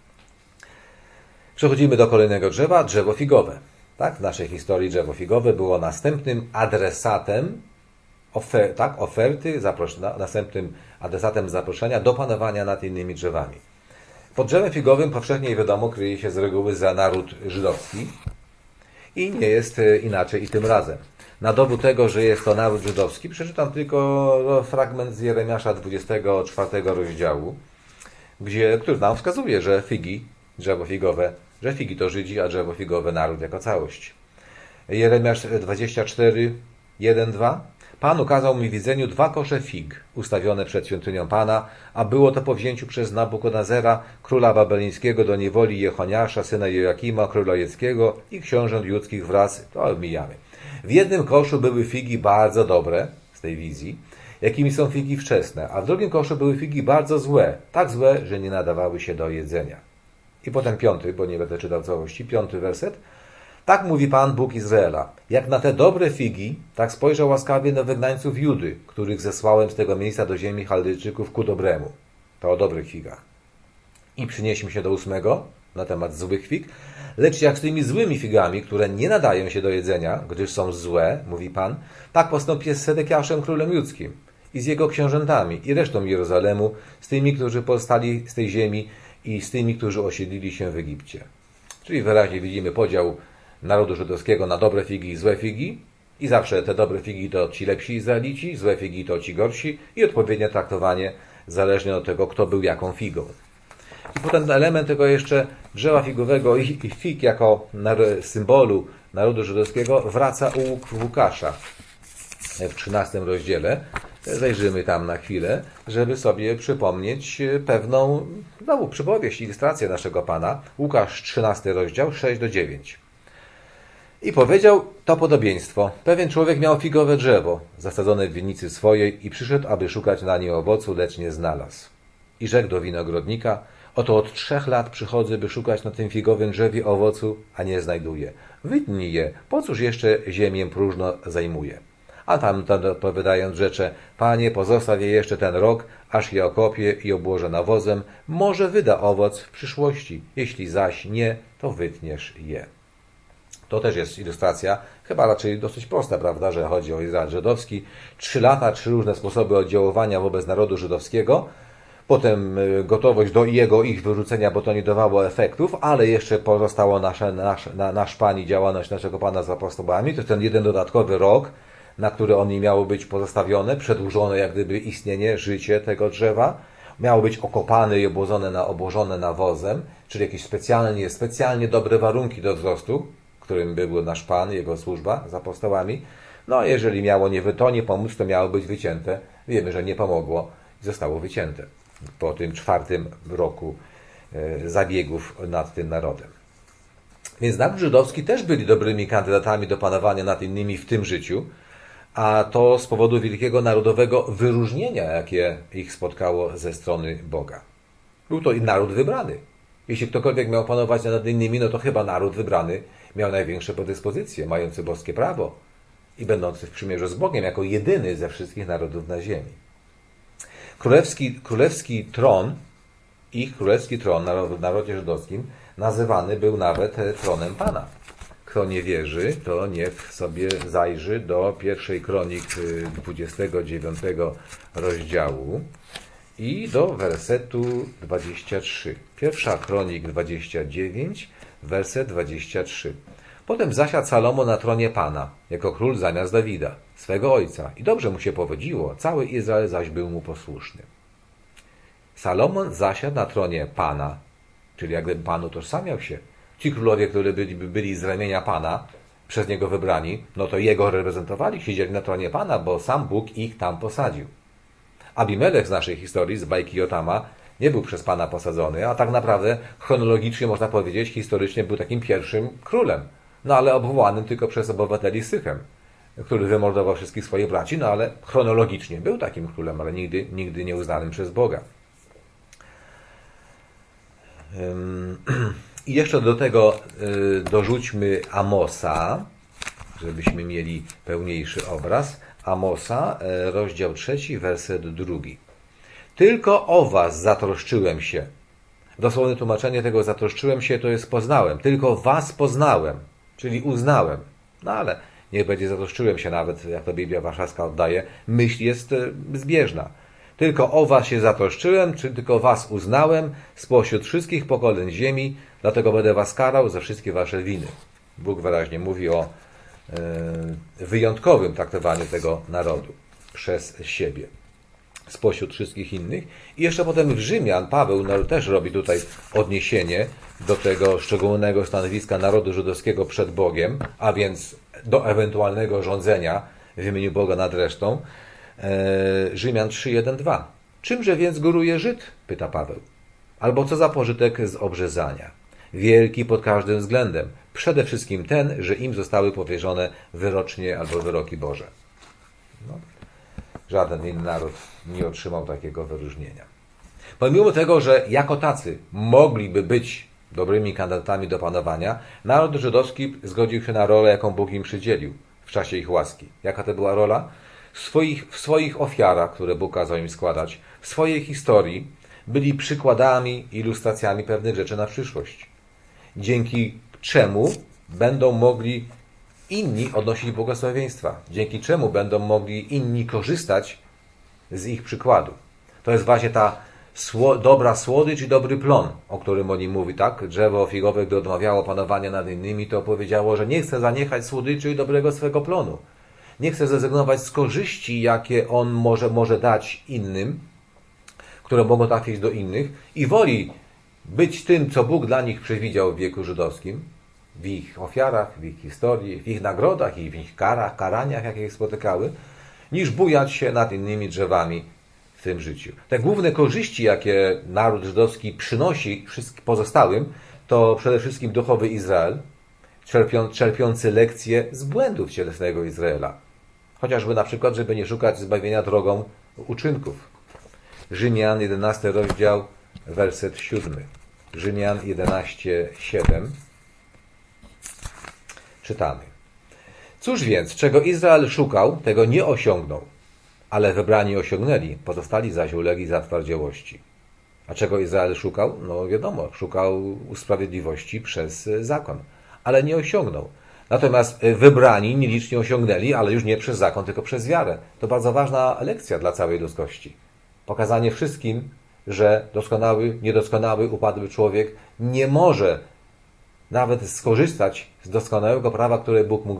Przechodzimy do kolejnego drzewa, drzewo figowe. Tak, w naszej historii drzewo figowe było następnym adresatem następnym adresatem zaproszenia do panowania nad innymi drzewami. Pod drzewem figowym powszechnie wiadomo kryje się z reguły za naród żydowski i nie jest inaczej i tym razem. Na dowód tego, że jest to naród żydowski, przeczytam tylko fragment z Jeremiasza 24 rozdziału, który nam wskazuje, że drzewo figowe, że figi to Żydzi, a drzewo figowe naród jako całość. Jeremiasz 24, 1, 2. Pan ukazał mi w widzeniu 2 kosze fig ustawione przed świątynią Pana, a było to po wzięciu przez Nabukadnezara, króla babilońskiego, do niewoli Jechoniasza, syna Joakima, króla judzkiego i książąt judzkich wraz, to omijamy. W jednym koszu były figi bardzo dobre, z tej wizji, jakimi są figi wczesne, a w drugim koszu były figi bardzo złe, tak złe, że nie nadawały się do jedzenia. I potem 5, bo nie będę czytał całości, 5 werset. Tak mówi Pan, Bóg Izraela. Jak na te dobre figi, tak spojrzał łaskawie na wygnańców Judy, których zesłałem z tego miejsca do ziemi Chaldejczyków ku dobremu. To o dobrych figach. I przynieśmy się do 8 na temat złych fig. Lecz jak z tymi złymi figami, które nie nadają się do jedzenia, gdyż są złe, mówi Pan, tak postąpię z Sedekiaszem królem judzkim i z jego książętami i resztą Jerozolemu, z tymi, którzy powstali z tej ziemi i z tymi, którzy osiedlili się w Egipcie. Czyli wyraźnie widzimy podział narodu żydowskiego na dobre figi i złe figi i zawsze te dobre figi to ci lepsi Izraelici, złe figi to ci gorsi i odpowiednie traktowanie zależnie od tego, kto był jaką figą. I potem element tego jeszcze drzewa figowego i fig jako symbolu narodu żydowskiego wraca u Łukasza w 13 rozdziale. Zajrzymy tam na chwilę, żeby sobie przypomnieć pewną przypowieść, ilustrację naszego Pana. Łukasz 13 rozdział 6-9. I powiedział to podobieństwo. Pewien człowiek miał figowe drzewo zasadzone w winnicy swojej i przyszedł, aby szukać na nie owocu, lecz nie znalazł. I rzekł do winogrodnika: oto od 3 lat przychodzę, by szukać na tym figowym drzewie owocu, a nie znajduję. Wytnij je, po cóż jeszcze ziemię próżno zajmuje? A tamten odpowiadając rzecze: Panie, pozostaw je jeszcze ten rok, aż je okopię i obłożę nawozem, może wyda owoc w przyszłości, jeśli zaś nie, to wytniesz je. To też jest ilustracja, chyba raczej dosyć prosta, prawda, że chodzi o Izrael żydowski. 3 lata, 3 różne sposoby oddziaływania wobec narodu żydowskiego, potem gotowość do ich wyrzucenia, bo to nie dawało efektów, ale jeszcze pozostało nasz Pan i działalność naszego Pana z apostołami. To jest ten jeden dodatkowy rok na które oni miało być pozostawione, przedłużone jak gdyby istnienie, życie tego drzewa. Miało być okopane i obłożone nawozem, czyli jakieś specjalnie dobre warunki do wzrostu, którym był nasz Pan, Jego służba z apostołami. No, jeżeli miało nie pomóc, to miało być wycięte. Wiemy, że nie pomogło i zostało wycięte po tym 4. roku zabiegów nad tym narodem. Więc naród żydowski też byli dobrymi kandydatami do panowania nad innymi w tym życiu, a to z powodu wielkiego narodowego wyróżnienia, jakie ich spotkało ze strony Boga. Był to i naród wybrany. Jeśli ktokolwiek miał panować nad innymi, no to chyba naród wybrany miał największe predyspozycje, mający boskie prawo i będący w przymierzu z Bogiem jako jedyny ze wszystkich narodów na ziemi. Królewski tron w narodzie żydowskim nazywany był nawet tronem Pana. Kto nie wierzy, to niech sobie zajrzy do 1 Kronik 29 rozdziału i do wersetu 23. 1 Kronik 29, werset 23. Potem zasiadł Salomon na tronie Pana, jako król zamiast Dawida, swego ojca. I dobrze mu się powodziło, cały Izrael zaś był mu posłuszny. Salomon zasiadł na tronie Pana, czyli jakby Pan utożsamiał się. Ci królowie, którzy byli z ramienia Pana, przez Niego wybrani, no to Jego reprezentowali, siedzieli na tronie Pana, bo sam Bóg ich tam posadził. Abimelech z naszej historii, z bajki Jotama, nie był przez Pana posadzony, a tak naprawdę chronologicznie można powiedzieć, historycznie był takim pierwszym królem. No ale obwołanym tylko przez obywateli Sychem, który wymordował wszystkich swoich braci, no ale chronologicznie był takim królem, ale nigdy nie uznanym przez Boga. I jeszcze do tego dorzućmy Amosa, żebyśmy mieli pełniejszy obraz. Amosa, rozdział 3, werset 2. Tylko o was zatroszczyłem się. Dosłowne tłumaczenie tego zatroszczyłem się to jest poznałem. Tylko was poznałem, czyli uznałem. No ale niech będzie zatroszczyłem się nawet, jak to Biblia Warszawska oddaje. Myśl jest zbieżna. Tylko o was się zatroszczyłem, czy tylko was uznałem spośród wszystkich pokoleń ziemi, dlatego będę was karał za wszystkie wasze winy. Bóg wyraźnie mówi o wyjątkowym traktowaniu tego narodu przez siebie spośród wszystkich innych. I jeszcze potem w Rzymian Paweł też robi tutaj odniesienie do tego szczególnego stanowiska narodu żydowskiego przed Bogiem, a więc do ewentualnego rządzenia w imieniu Boga nad resztą. Rzymian 3:1-2. Czymże więc góruje Żyd? Pyta Paweł. Albo co za pożytek z obrzezania? Wielki pod każdym względem. Przede wszystkim ten, że im zostały powierzone wyrocznie albo wyroki Boże. No. Żaden inny naród nie otrzymał takiego wyróżnienia. Pomimo tego, że jako tacy mogliby być dobrymi kandydatami do panowania, naród żydowski zgodził się na rolę, jaką Bóg im przydzielił w czasie ich łaski. Jaka to była rola? W swoich ofiarach, które Bóg kazał im składać, w swojej historii byli przykładami, ilustracjami pewnych rzeczy na przyszłość. Dzięki czemu będą mogli inni odnosić błogosławieństwa. Dzięki czemu będą mogli inni korzystać z ich przykładu. To jest właśnie ta dobra słodycz i dobry plon, o którym oni mówi, tak? Drzewo figowe, gdy odmawiało panowania nad innymi, to powiedziało, że nie chce zaniechać słodyczy i dobrego swego plonu. Nie chce zrezygnować z korzyści, jakie on może dać innym, które mogą trafić do innych i woli być tym, co Bóg dla nich przewidział w wieku żydowskim, w ich ofiarach, w ich historii, w ich nagrodach i w ich karaniach, jakie ich spotykały, niż bujać się nad innymi drzewami w tym życiu. Te główne korzyści, jakie naród żydowski przynosi pozostałym, to przede wszystkim duchowy Izrael, czerpiący lekcje z błędów cielesnego Izraela. Chociażby na przykład, żeby nie szukać zbawienia drogą uczynków. Rzymian 11 rozdział, werset 7. Rzymian 11:7. Czytamy. Cóż więc, czego Izrael szukał, tego nie osiągnął, ale wybrani osiągnęli, pozostali zaś ulegli zatwardziałości. A czego Izrael szukał? No wiadomo, szukał usprawiedliwości przez zakon, ale nie osiągnął. Natomiast wybrani nielicznie osiągnęli, ale już nie przez zakon, tylko przez wiarę. To bardzo ważna lekcja dla całej ludzkości. Pokazanie wszystkim, że doskonały, niedoskonały, upadły człowiek nie może nawet skorzystać z doskonałego prawa, które Bóg mu da.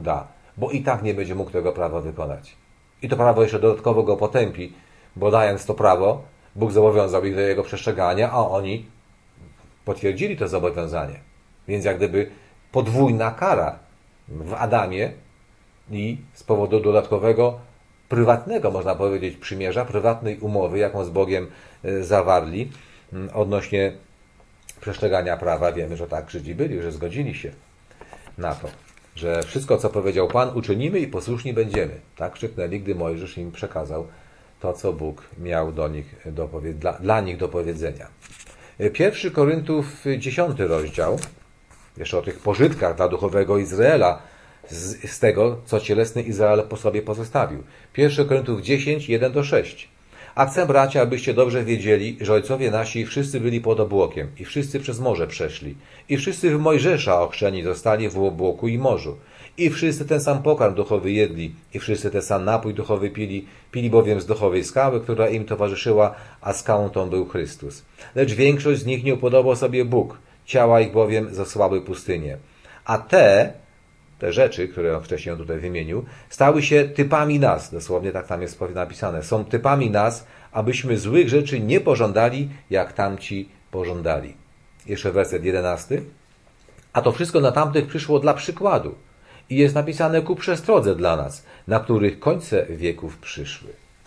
bo i tak nie będzie mógł tego prawa wykonać. I to prawo jeszcze dodatkowo go potępi, bo dając to prawo, Bóg zobowiązał ich do jego przestrzegania, a oni potwierdzili to zobowiązanie. Więc jak gdyby podwójna kara w Adamie i z powodu dodatkowego, prywatnego, można powiedzieć, przymierza, prywatnej umowy, jaką z Bogiem zawarli odnośnie przestrzegania prawa. Wiemy, że tak Żydzi byli, że zgodzili się na to, że wszystko, co powiedział Pan, uczynimy i posłuszni będziemy. Tak krzyknęli, gdy Mojżesz im przekazał to, co Bóg miał dla nich do powiedzenia. 1 Koryntiów 10 rozdział, jeszcze o tych pożytkach dla duchowego Izraela, z tego, co cielesny Izrael po sobie pozostawił. 1 Koryntiów 10, 1-6. A chcę, bracia, abyście dobrze wiedzieli, że ojcowie nasi wszyscy byli pod obłokiem i wszyscy przez morze przeszli. I wszyscy w Mojżesza ochrzczeni zostali w obłoku i morzu. I wszyscy ten sam pokarm duchowy jedli, i wszyscy ten sam napój duchowy pili, pili bowiem z duchowej skały, która im towarzyszyła, a skałą tą był Chrystus. Lecz większość z nich nie upodobał sobie Bóg, ciała ich bowiem zasłały pustynię. A te rzeczy, które on wcześniej tutaj wymienił, stały się typami nas. Dosłownie tak tam jest napisane. Są typami nas, abyśmy złych rzeczy nie pożądali, jak tamci pożądali. Jeszcze werset 11. A to wszystko na tamtych przyszło dla przykładu i jest napisane ku przestrodze dla nas, na których końce wieków przyszły.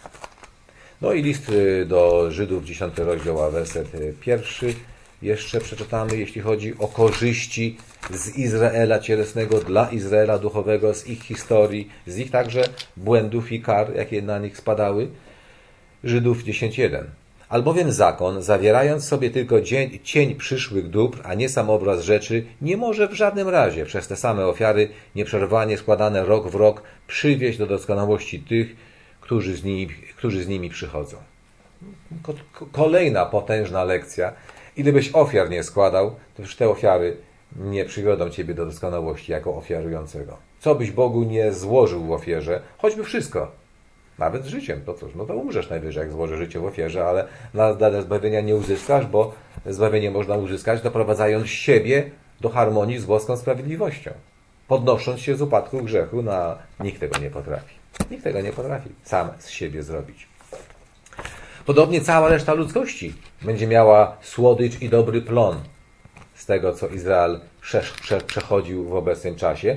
No i list do Żydów, 10 rozdział, a werset 1. Jeszcze przeczytamy, jeśli chodzi o korzyści z Izraela cielesnego, dla Izraela duchowego, z ich historii, z ich także błędów i kar, jakie na nich spadały. Żydów 10:1. Albowiem zakon, zawierając sobie tylko cień przyszłych dóbr, a nie sam obraz rzeczy, nie może w żadnym razie przez te same ofiary, nieprzerwanie składane rok w rok, przywieść do doskonałości tych, którzy z nimi przychodzą. Kolejna potężna lekcja. Ilebyś ofiar nie składał, to już te ofiary nie przywiodą Ciebie do doskonałości jako ofiarującego. Co byś Bogu nie złożył w ofierze, choćby wszystko, nawet z życiem, to cóż, no to umrzesz najwyżej, jak złożysz życie w ofierze, ale dla zbawienia nie uzyskasz, bo zbawienie można uzyskać, doprowadzając siebie do harmonii z boską sprawiedliwością. Podnosząc się z upadku grzechu, nikt tego nie potrafi. Nikt tego nie potrafi sam z siebie zrobić. Podobnie cała reszta ludzkości będzie miała słodycz i dobry plon z tego, co Izrael przechodził w obecnym czasie.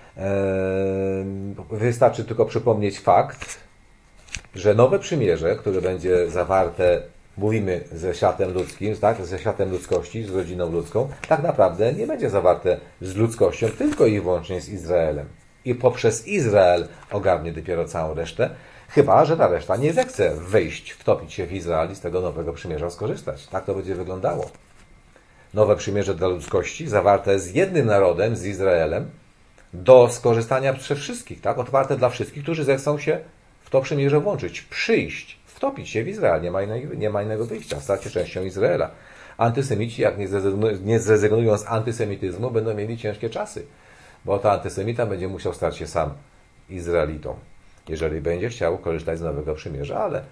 Wystarczy tylko przypomnieć fakt, że nowe przymierze, które będzie zawarte, mówimy ze światem ludzkim, tak, ze światem ludzkości, z rodziną ludzką, tak naprawdę nie będzie zawarte z ludzkością, tylko i wyłącznie z Izraelem. I poprzez Izrael ogarnie dopiero całą resztę, chyba że ta reszta nie zechce wejść, wtopić się w Izrael i z tego nowego przymierza skorzystać. Tak to będzie wyglądało. Nowe przymierze dla ludzkości, zawarte z jednym narodem, z Izraelem, do skorzystania przez wszystkich, tak? Otwarte dla wszystkich, którzy zechcą się w to przymierze włączyć, przyjść, wtopić się w Izrael. Nie ma innego wyjścia, stać się częścią Izraela. Antysemici, jak nie zrezygnują z antysemityzmu, będą mieli ciężkie czasy, bo to antysemita będzie musiał stać się sam Izraelitą, jeżeli będzie chciał korzystać z nowego przymierza, ale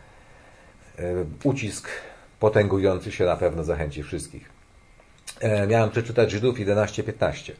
ucisk potęgujący się na pewno zachęci wszystkich. Miałem przeczytać Żydów 11:15.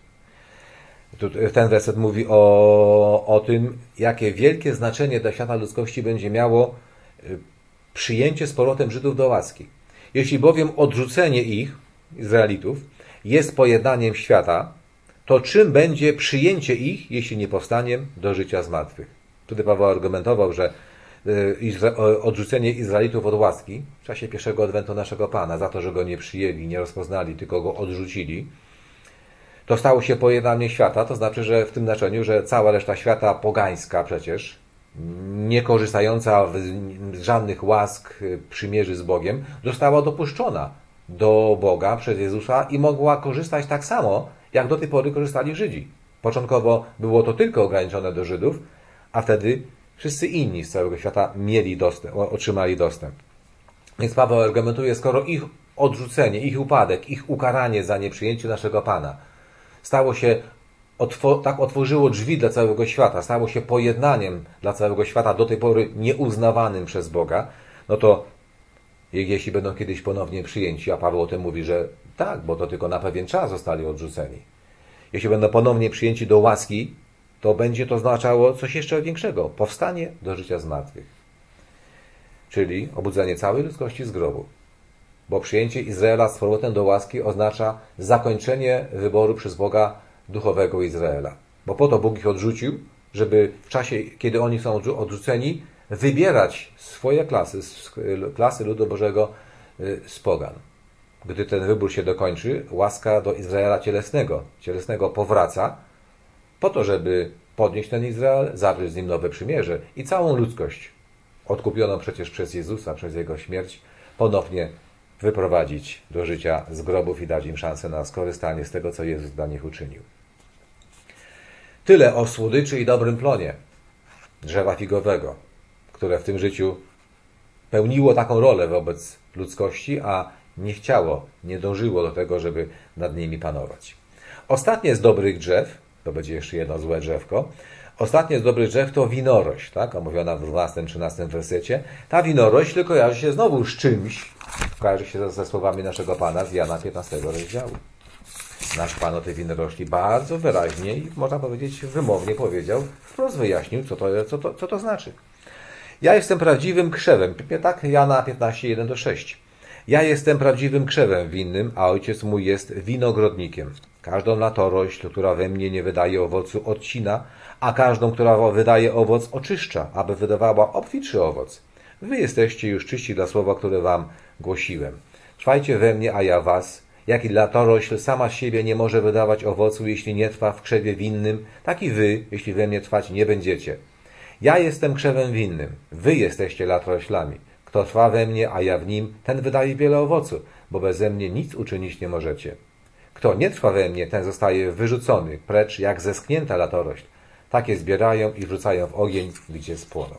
Ten werset mówi o tym, jakie wielkie znaczenie dla świata ludzkości będzie miało przyjęcie z powrotem Żydów do łaski. Jeśli bowiem odrzucenie ich, Izraelitów, jest pojednaniem świata, to czym będzie przyjęcie ich, jeśli nie powstaniem do życia z martwych? Tutaj Paweł argumentował, że odrzucenie Izraelitów od łaski w czasie pierwszego adwentu naszego Pana, za to, że go nie przyjęli, nie rozpoznali, tylko go odrzucili, to stało się pojednaniem świata, to znaczy, że w tym znaczeniu, że cała reszta świata pogańska przecież, nie korzystająca z żadnych łask, przymierzy z Bogiem, została dopuszczona do Boga przez Jezusa i mogła korzystać tak samo, jak do tej pory korzystali Żydzi. Początkowo było to tylko ograniczone do Żydów, a wtedy wszyscy inni z całego świata otrzymali dostęp. Więc Paweł argumentuje, skoro ich odrzucenie, ich upadek, ich ukaranie za nieprzyjęcie naszego Pana stało się, tak otworzyło drzwi dla całego świata, stało się pojednaniem dla całego świata, do tej pory nieuznawanym przez Boga, no to jeśli będą kiedyś ponownie przyjęci, a Paweł o tym mówi, że tak, bo to tylko na pewien czas zostali odrzuceni. Jeśli będą ponownie przyjęci do łaski, to będzie to oznaczało coś jeszcze większego. Powstanie do życia z martwych. Czyli obudzenie całej ludzkości z grobu. Bo przyjęcie Izraela z powrotem do łaski oznacza zakończenie wyboru przez Boga duchowego Izraela. Bo po to Bóg ich odrzucił, żeby w czasie, kiedy oni są odrzuceni, wybierać swoje klasy ludu Bożego z pogan. Gdy ten wybór się dokończy, łaska do Izraela cielesnego powraca po to, żeby podnieść ten Izrael, zawrzeć z nim nowe przymierze i całą ludzkość, odkupioną przecież przez Jezusa, przez Jego śmierć, ponownie wyprowadzić do życia z grobów i dać im szansę na skorzystanie z tego, co Jezus dla nich uczynił. Tyle o słodyczy i dobrym plonie drzewa figowego, które w tym życiu pełniło taką rolę wobec ludzkości, a nie dążyło do tego, żeby nad nimi panować. Ostatnie z dobrych drzew, to będzie jeszcze jedno złe drzewko, ostatnie z dobrych drzew to winorośl, tak? Omówiona w 12-13 wersecie. Ta winorośl kojarzy się znowu z czymś, kojarzy się ze słowami naszego Pana z Jana 15 rozdziału. Nasz Pan o tej winorośli bardzo wyraźnie i można powiedzieć wymownie powiedział, wprost wyjaśnił, co to znaczy. Ja jestem prawdziwym krzewem, tak? Jana 15, 1-6. Ja jestem prawdziwym krzewem winnym, a Ojciec mój jest winogrodnikiem. Każdą latorośl, która we mnie nie wydaje owocu, odcina, a każdą, która wydaje owoc, oczyszcza, aby wydawała obfitszy owoc. Wy jesteście już czyści dla słowa, które wam głosiłem. Trwajcie we mnie, a ja was. Jak i latorośl sama z siebie nie może wydawać owocu, jeśli nie trwa w krzewie winnym, tak i wy, jeśli we mnie trwać nie będziecie. Ja jestem krzewem winnym, wy jesteście latoroślami. Kto trwa we mnie, a ja w nim, ten wydaje wiele owocu, bo beze mnie nic uczynić nie możecie. Kto nie trwa we mnie, ten zostaje wyrzucony precz jak zeschnięta latorośl. Takie zbierają i wrzucają w ogień, gdzie spłoną.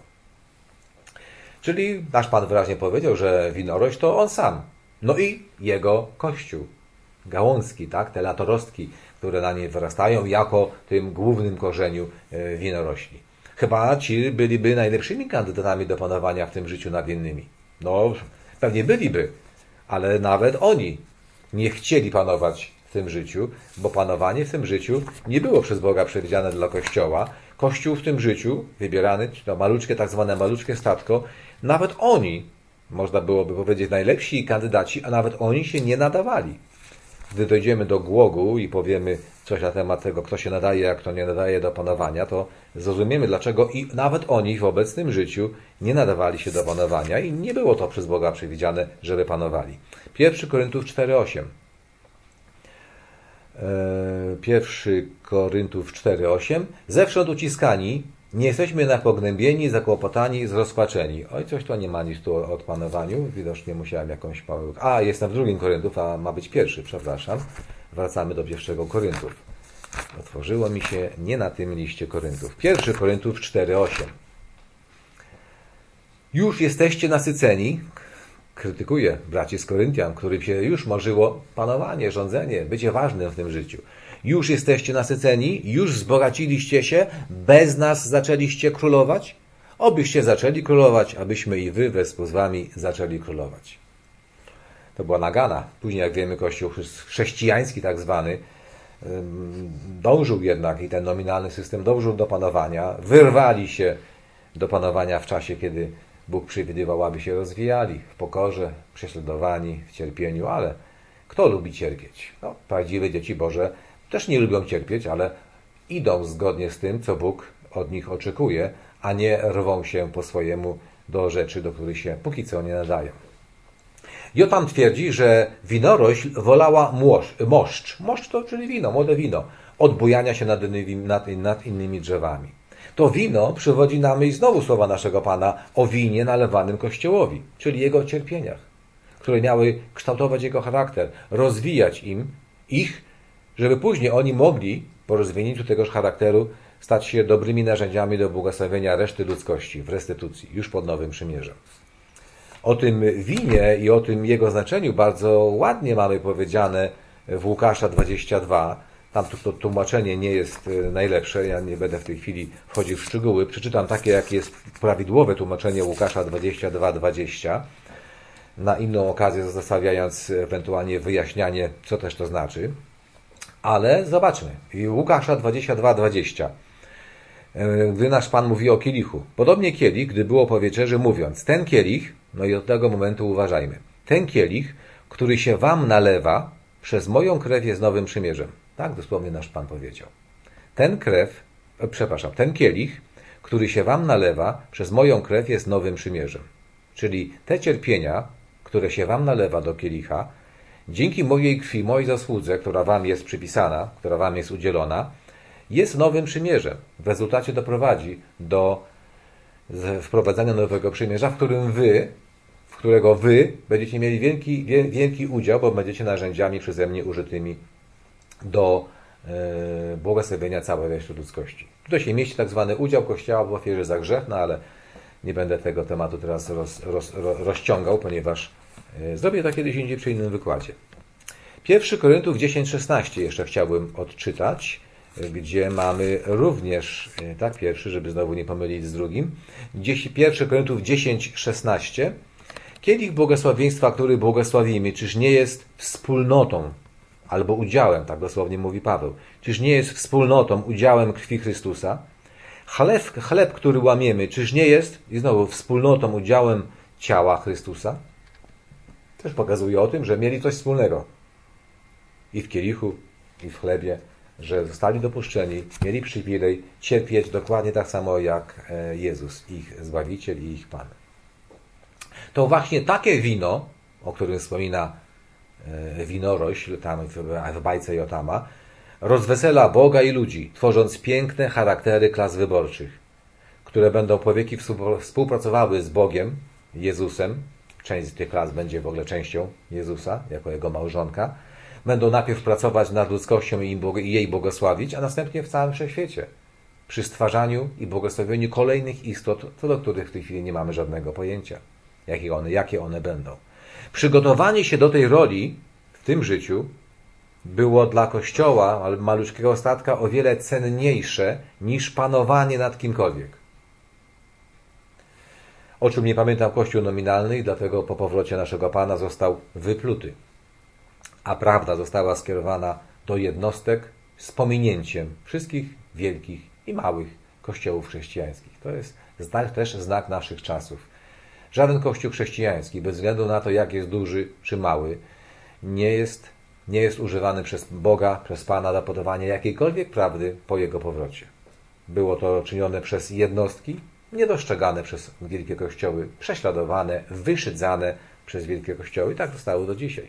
Czyli nasz Pan wyraźnie powiedział, że winorośl to On sam. No i Jego Kościół. Gałązki, tak? Te latorostki, które na niej wyrastają jako tym głównym korzeniu winorośli. Chyba ci byliby najlepszymi kandydatami do panowania w tym życiu nad innymi. No, pewnie byliby, ale nawet oni nie chcieli panować w tym życiu, bo panowanie w tym życiu nie było przez Boga przewidziane dla Kościoła. Kościół w tym życiu, wybierany, to maluczkie, tak zwane maluczkie statko, nawet oni, można byłoby powiedzieć, najlepsi kandydaci, a nawet oni się nie nadawali. Gdy dojdziemy do głogu i powiemy coś na temat tego, kto się nadaje, a kto nie nadaje do panowania, to zrozumiemy, dlaczego i nawet oni w obecnym życiu nie nadawali się do panowania i nie było to przez Boga przewidziane, żeby panowali. 1 Koryntiów 4:8. 1 Koryntiów 4:8. Zewsząd uciskani, nie jesteśmy napognębieni, zakłopotani, zrozpaczeni. Oj, coś to nie ma nic tu o panowaniu. Widocznie musiałem jakąś pomyłkę. A, jestem w 2 Koryntów, a ma być 1, przepraszam. Wracamy do 1 Koryntów. Otworzyło mi się nie na tym liście Koryntów. 1 Koryntów 4:8. Już jesteście nasyceni, krytykuje braci z Koryntian, którym się już marzyło panowanie, rządzenie, bycie ważnym w tym życiu. Już jesteście nasyceni, już wzbogaciliście się, bez nas zaczęliście królować? Obyście zaczęli królować, abyśmy i wy wespół z wami zaczęli królować. To była nagana. Później, jak wiemy, Kościół chrześcijański tak zwany dążył jednak i ten nominalny system dążył do panowania. Wyrwali się do panowania w czasie, kiedy Bóg przewidywał, aby się rozwijali w pokorze, prześladowani, w cierpieniu, ale kto lubi cierpieć? No, prawdziwe dzieci Boże też nie lubią cierpieć, ale idą zgodnie z tym, co Bóg od nich oczekuje, a nie rwą się po swojemu do rzeczy, do których się póki co nie nadają. Jotam twierdzi, że winorośl wolała moszcz. Moszcz to czyli wino, młode wino, od bujania się nad innymi drzewami. To wino przywodzi na myśl znowu słowa naszego Pana o winie nalewanym Kościołowi, czyli Jego cierpieniach, które miały kształtować Jego charakter, rozwijać ich, żeby później oni mogli po rozwinięciu tegoż charakteru stać się dobrymi narzędziami do błogosławienia reszty ludzkości w restytucji, już pod Nowym Przymierzem. O tym winie i o tym jego znaczeniu bardzo ładnie mamy powiedziane w Łukasza 22. Tam to tłumaczenie nie jest najlepsze, ja nie będę w tej chwili wchodził w szczegóły. Przeczytam takie, jak jest prawidłowe tłumaczenie Łukasza 22:20. Na inną okazję zostawiając ewentualnie wyjaśnianie, co też to znaczy. Ale zobaczmy. Łukasza 22:20. gdy nasz Pan mówi o kielichu. Podobnie kielich, gdy było po wieczerzy, mówiąc, ten kielich, no i od tego momentu uważajmy, ten kielich, który się wam nalewa, przez moją krew jest nowym przymierzem. Tak dosłownie nasz Pan powiedział. Ten kielich, który się wam nalewa, przez moją krew jest nowym przymierzem. Czyli te cierpienia, które się wam nalewa do kielicha, dzięki mojej krwi, mojej zasłudze, która wam jest przypisana, która wam jest udzielona, jest nowym przymierzem. W rezultacie doprowadzi do wprowadzenia nowego przymierza, w którego wy będziecie mieli wielki udział, bo będziecie narzędziami przeze mnie użytymi do błogosławienia całej reszty ludzkości. Tutaj się mieści tak zwany udział Kościoła w ofierze za grzech, no ale nie będę tego tematu teraz rozciągał, ponieważ zrobię to kiedyś indziej przy innym wykładzie. 1 Koryntiów 10:16 jeszcze chciałbym odczytać, gdzie mamy również, tak, pierwszy, żeby znowu nie pomylić z drugim, 1 Koryntiów 10:16. Kielich błogosławieństwa, który błogosławimy, czyż nie jest wspólnotą, albo udziałem, tak dosłownie mówi Paweł, czyż nie jest wspólnotą, udziałem krwi Chrystusa? Chleb, który łamiemy, czyż nie jest, i znowu, wspólnotą, udziałem ciała Chrystusa? Też pokazuje o tym, że mieli coś wspólnego. I w kielichu, i w chlebie, że zostali dopuszczeni, mieli przywilej cierpieć dokładnie tak samo jak Jezus, ich Zbawiciel i ich Pan. To właśnie takie wino, o którym wspomina winorośl tam w bajce Jotama, rozwesela Boga i ludzi, tworząc piękne charaktery klas wyborczych, które będą po wieki współpracowały z Bogiem, Jezusem. Część z tych klas będzie w ogóle częścią Jezusa, jako jego małżonka. Będą najpierw pracować nad ludzkością i jej błogosławić, a następnie w całym wszechświecie. Przy stwarzaniu i błogosławieniu kolejnych istot, co do których w tej chwili nie mamy żadnego pojęcia, jakie one będą. Przygotowanie się do tej roli w tym życiu było dla Kościoła, maluczkiego statka, o wiele cenniejsze niż panowanie nad kimkolwiek. O czym nie pamiętał Kościół nominalny i dlatego po powrocie naszego Pana został wypluty. A prawda została skierowana do jednostek z pominięciem wszystkich wielkich i małych kościołów chrześcijańskich. To jest też znak naszych czasów. Żaden kościół chrześcijański, bez względu na to, jak jest duży czy mały, nie jest używany przez Boga, przez Pana do podawania jakiejkolwiek prawdy po Jego powrocie. Było to czynione przez jednostki, niedostrzegane przez wielkie kościoły, prześladowane, wyszydzane przez wielkie kościoły i tak zostało do dzisiaj.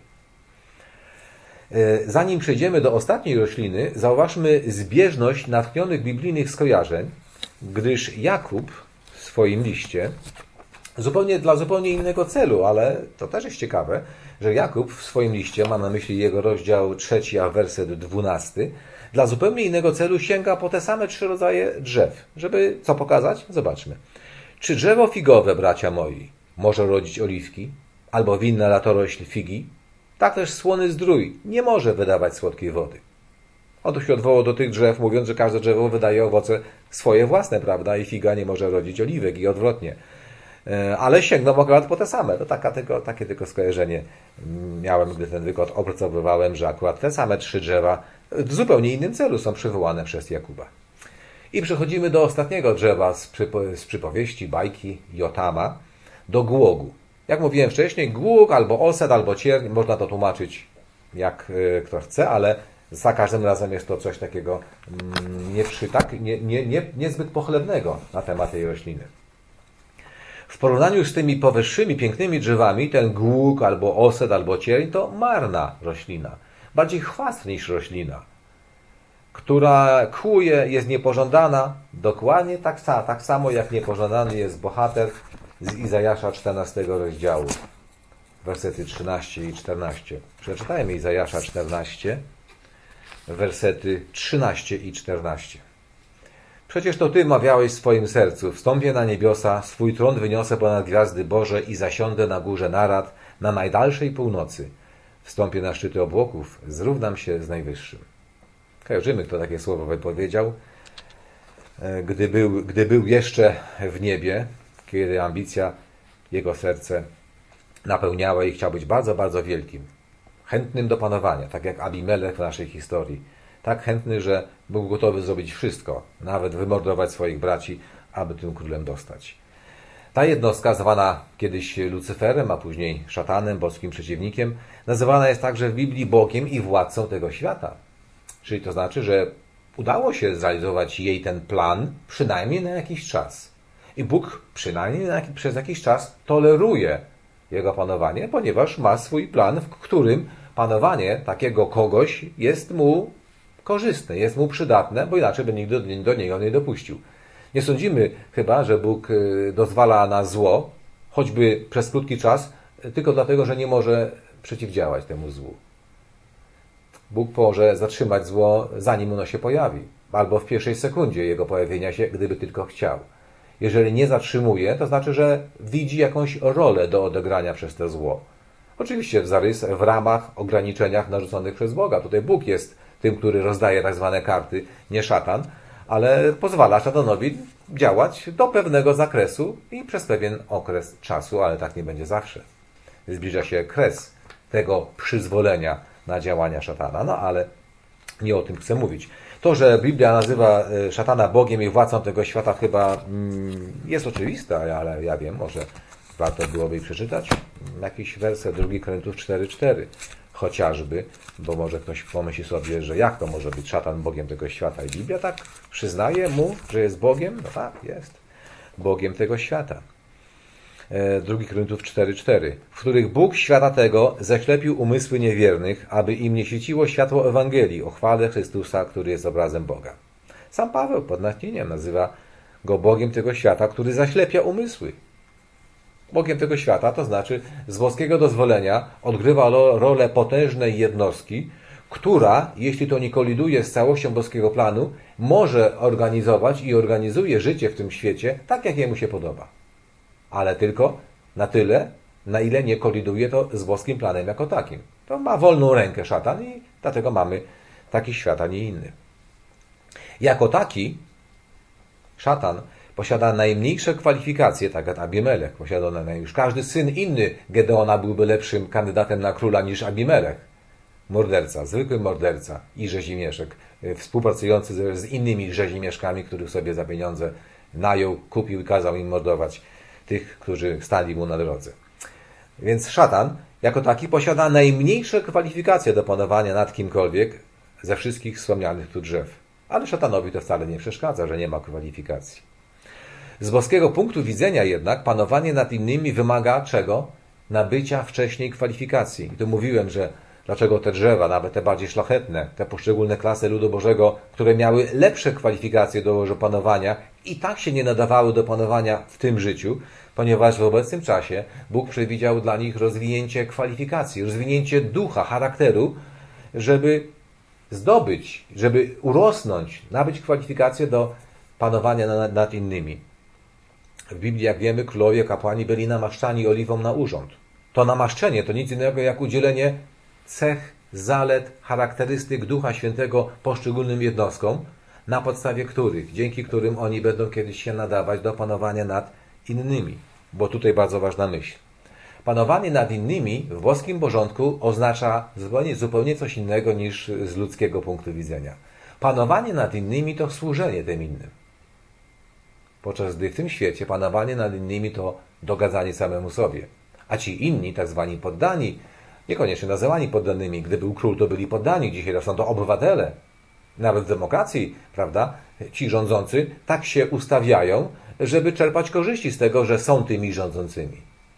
Zanim przejdziemy do ostatniej rośliny, zauważmy zbieżność natchnionych biblijnych skojarzeń, gdyż Jakub w swoim liście, dla zupełnie innego celu, ale to też jest ciekawe, że Jakub w swoim liście, ma na myśli jego rozdział 3, a werset 12, dla zupełnie innego celu sięga po te same 3 rodzaje drzew. Żeby co pokazać? Zobaczmy. Czy drzewo figowe, bracia moi, może rodzić oliwki, albo winna latorośl figi? Tak też słony zdrój nie może wydawać słodkiej wody. Oto się odwołał do tych drzew, mówiąc, że każde drzewo wydaje owoce swoje własne, prawda? I figa nie może rodzić oliwek i odwrotnie. Ale sięgnął akurat po te same. To takie tylko skojarzenie miałem, gdy ten wykład opracowywałem, że akurat te same 3 drzewa w zupełnie innym celu są przywołane przez Jakuba. I przechodzimy do ostatniego drzewa z przypowieści, bajki Jotama, do głogu. Jak mówiłem wcześniej, głóg albo osad, albo cierń, można to tłumaczyć jak kto chce, ale za każdym razem jest to coś takiego niezbyt pochlebnego na temat tej rośliny. W porównaniu z tymi powyższymi pięknymi drzewami, ten głóg, albo osad, albo cierń to marna roślina. Bardziej chwast niż roślina, która kłuje, jest niepożądana, dokładnie tak samo jak niepożądany jest bohater z Izajasza 14 rozdziału, wersety 13 i 14. Przeczytajmy Izajasza 14, wersety 13 i 14. Przecież to Ty mawiałeś w swoim sercu, wstąpię na niebiosa, swój tron wyniosę ponad gwiazdy Boże i zasiądę na górze narad, na najdalszej północy. Wstąpię na szczyty obłoków, zrównam się z Najwyższym. Kojarzymy, kto takie słowo wypowiedział, gdy był jeszcze w niebie, kiedy ambicja jego serce napełniała i chciał być bardzo, bardzo wielkim, chętnym do panowania, tak jak Abimelech w naszej historii. Tak chętny, że był gotowy zrobić wszystko, nawet wymordować swoich braci, aby tym królem dostać. Ta jednostka, zwana kiedyś Lucyferem, a później szatanem, boskim przeciwnikiem, nazywana jest także w Biblii Bogiem i władcą tego świata. Czyli to znaczy, że udało się zrealizować jej ten plan przynajmniej na jakiś czas. I Bóg przynajmniej przez jakiś czas toleruje jego panowanie, ponieważ ma swój plan, w którym panowanie takiego kogoś jest mu korzystne, jest mu przydatne, bo inaczej by nigdy do niego nie dopuścił. Nie sądzimy chyba, że Bóg dozwala na zło, choćby przez krótki czas, tylko dlatego, że nie może przeciwdziałać temu złu. Bóg może zatrzymać zło, zanim ono się pojawi, albo w pierwszej sekundzie jego pojawienia się, gdyby tylko chciał. Jeżeli nie zatrzymuje, to znaczy, że widzi jakąś rolę do odegrania przez to zło. Oczywiście w ramach, ograniczeniach narzuconych przez Boga. Tutaj Bóg jest tym, który rozdaje tak zwane karty, nie szatan, ale pozwala szatanowi działać do pewnego zakresu i przez pewien okres czasu, ale tak nie będzie zawsze. Zbliża się kres tego przyzwolenia na działania szatana, no ale nie o tym chcę mówić. To, że Biblia nazywa szatana Bogiem i władcą tego świata chyba jest oczywiste, ale ja wiem, może warto byłoby przeczytać jakiś werset 2 Koryntiów 4:4 chociażby, bo może ktoś pomyśli sobie, że jak to może być szatan Bogiem tego świata. I Biblia tak przyznaje mu, że jest Bogiem? No tak, jest Bogiem tego świata. 2 Koryntiów 4:4, w których Bóg świata tego zaślepił umysły niewiernych, aby im nie świeciło światło Ewangelii o chwale Chrystusa, który jest obrazem Boga. Sam Paweł pod natchnieniem nazywa go Bogiem tego świata, który zaślepia umysły. Bogiem tego świata, to znaczy z boskiego dozwolenia odgrywa rolę potężnej jednostki, która, jeśli to nie koliduje z całością boskiego planu, może organizować i organizuje życie w tym świecie tak, jak jemu się podoba. Ale tylko na tyle, na ile nie koliduje to z boskim planem jako takim. To ma wolną rękę szatan i dlatego mamy taki świat, a nie inny. Jako taki szatan posiada najmniejsze kwalifikacje, tak jak Abimelech posiadał już każdy syn inny Gedeona byłby lepszym kandydatem na króla niż Abimelech. Morderca, zwykły morderca i rzezimieszek, współpracujący z innymi rzezimieszkami, których sobie za pieniądze najął, kupił i kazał im mordować tych, którzy stali mu na drodze. Więc szatan jako taki posiada najmniejsze kwalifikacje do panowania nad kimkolwiek ze wszystkich wspomnianych tu drzew. Ale szatanowi to wcale nie przeszkadza, że nie ma kwalifikacji. Z boskiego punktu widzenia jednak panowanie nad innymi wymaga czego? Nabycia wcześniej kwalifikacji. I tu mówiłem, że dlaczego te drzewa, nawet te bardziej szlachetne, te poszczególne klasy ludu Bożego, które miały lepsze kwalifikacje do panowania i tak się nie nadawały do panowania w tym życiu, ponieważ w obecnym czasie Bóg przewidział dla nich rozwinięcie kwalifikacji, rozwinięcie ducha, charakteru, żeby zdobyć, żeby urosnąć, nabyć kwalifikacje do panowania nad innymi. W Biblii, jak wiemy, królowie, kapłani byli namaszczani oliwą na urząd. To namaszczenie to nic innego jak udzielenie cech, zalet, charakterystyk Ducha Świętego poszczególnym jednostkom, na podstawie których, dzięki którym oni będą kiedyś się nadawać do panowania nad innymi. Bo tutaj bardzo ważna myśl. Panowanie nad innymi w boskim porządku oznacza zupełnie coś innego niż z ludzkiego punktu widzenia. Panowanie nad innymi to służenie tym innym. Podczas gdy w tym świecie panowanie nad innymi to dogadzanie samemu sobie. A ci inni, tak zwani poddani, niekoniecznie nazywani poddanymi. Gdy był król, to byli poddani. Dzisiaj są to obywatele. Nawet w demokracji, prawda, ci rządzący tak się ustawiają, żeby czerpać korzyści z tego, że są tymi rządzącymi.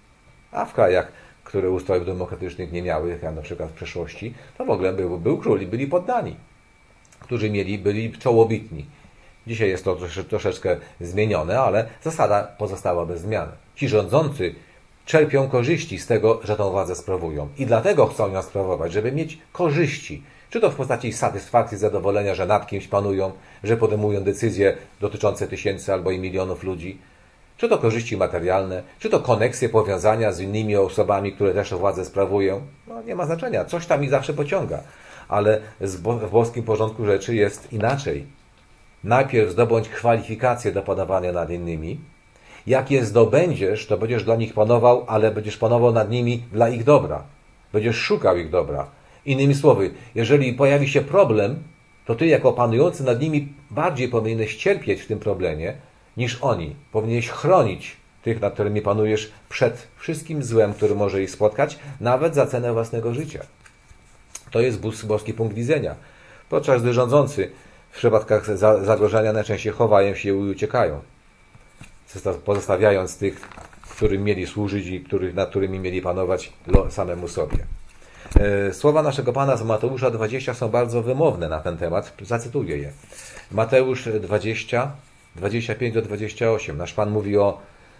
A w krajach, które ustrojów demokratycznych nie miały, jak na przykład w przeszłości, to w ogóle był król i byli poddani, którzy byli czołobitni. Dzisiaj jest to troszeczkę zmienione, ale zasada pozostała bez zmiany. Ci rządzący czerpią korzyści z tego, że tą władzę sprawują. I dlatego chcą ją sprawować, żeby mieć korzyści. Czy to w postaci satysfakcji, zadowolenia, że nad kimś panują, że podejmują decyzje dotyczące tysięcy albo i milionów ludzi. Czy to korzyści materialne, czy to koneksje, powiązania z innymi osobami, które też władzę sprawują. No, nie ma znaczenia. Coś tam ich zawsze pociąga. Ale w boskim porządku rzeczy jest inaczej. Najpierw zdobądź kwalifikacje do panowania nad innymi. Jak je zdobędziesz, to będziesz dla nich panował, ale będziesz panował nad nimi dla ich dobra. Będziesz szukał ich dobra. Innymi słowy, jeżeli pojawi się problem, to ty jako panujący nad nimi bardziej powinieneś cierpieć w tym problemie niż oni. Powinieneś chronić tych, nad którymi panujesz, przed wszystkim złem, który może ich spotkać, nawet za cenę własnego życia. To jest boski punkt widzenia. Podczas gdy rządzący w przypadkach zagrożenia najczęściej chowają się i uciekają, pozostawiając tych, którym mieli służyć i nad którymi mieli panować, samemu sobie. Słowa naszego Pana z Mateusza 20 są bardzo wymowne na ten temat. Zacytuję je. Mateusz 20, 25-28. Nasz Pan mówi o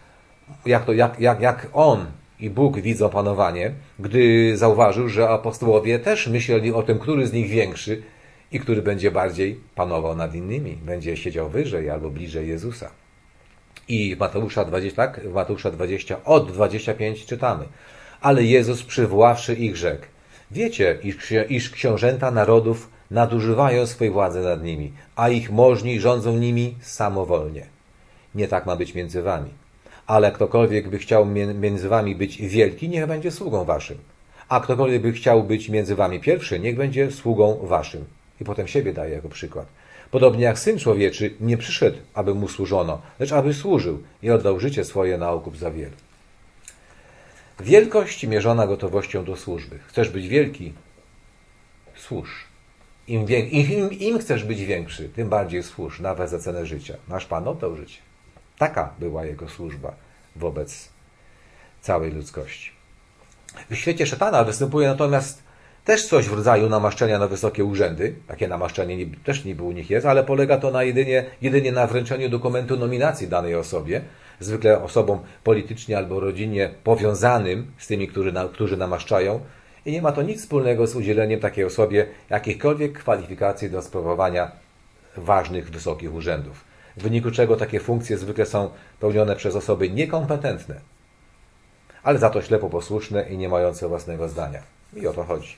jak On i Bóg widzą panowanie, gdy zauważył, że apostołowie też myśleli o tym, który z nich większy i który będzie bardziej panował nad innymi. Będzie siedział wyżej albo bliżej Jezusa. I w Mateusza 20, tak? W Mateusza 20 od 25 czytamy. Ale Jezus przywoławszy ich rzekł: wiecie, iż książęta narodów nadużywają swej władzy nad nimi, a ich możni rządzą nimi samowolnie. Nie tak ma być między wami. Ale ktokolwiek by chciał między wami być wielki, niech będzie sługą waszym. A ktokolwiek by chciał być między wami pierwszy, niech będzie sługą waszym. I potem siebie daje jako przykład. Podobnie jak Syn Człowieczy nie przyszedł, aby mu służono, lecz aby służył i oddał życie swoje na okup za wielu. Wielkość mierzona gotowością do służby. Chcesz być wielki? Służ. Im chcesz być większy, tym bardziej służ, nawet za cenę życia. Nasz Pan oddał życie. Taka była Jego służba wobec całej ludzkości. W świecie szatana występuje natomiast też coś w rodzaju namaszczenia na wysokie urzędy. Takie namaszczenie też niby u nich jest, ale polega to jedynie na wręczeniu dokumentu nominacji danej osobie, zwykle osobom politycznie albo rodzinnie powiązanym z tymi, którzy namaszczają, i nie ma to nic wspólnego z udzieleniem takiej osobie jakichkolwiek kwalifikacji do sprawowania ważnych, wysokich urzędów. W wyniku czego takie funkcje zwykle są pełnione przez osoby niekompetentne, ale za to ślepo posłuszne i nie mające własnego zdania. I o to chodzi.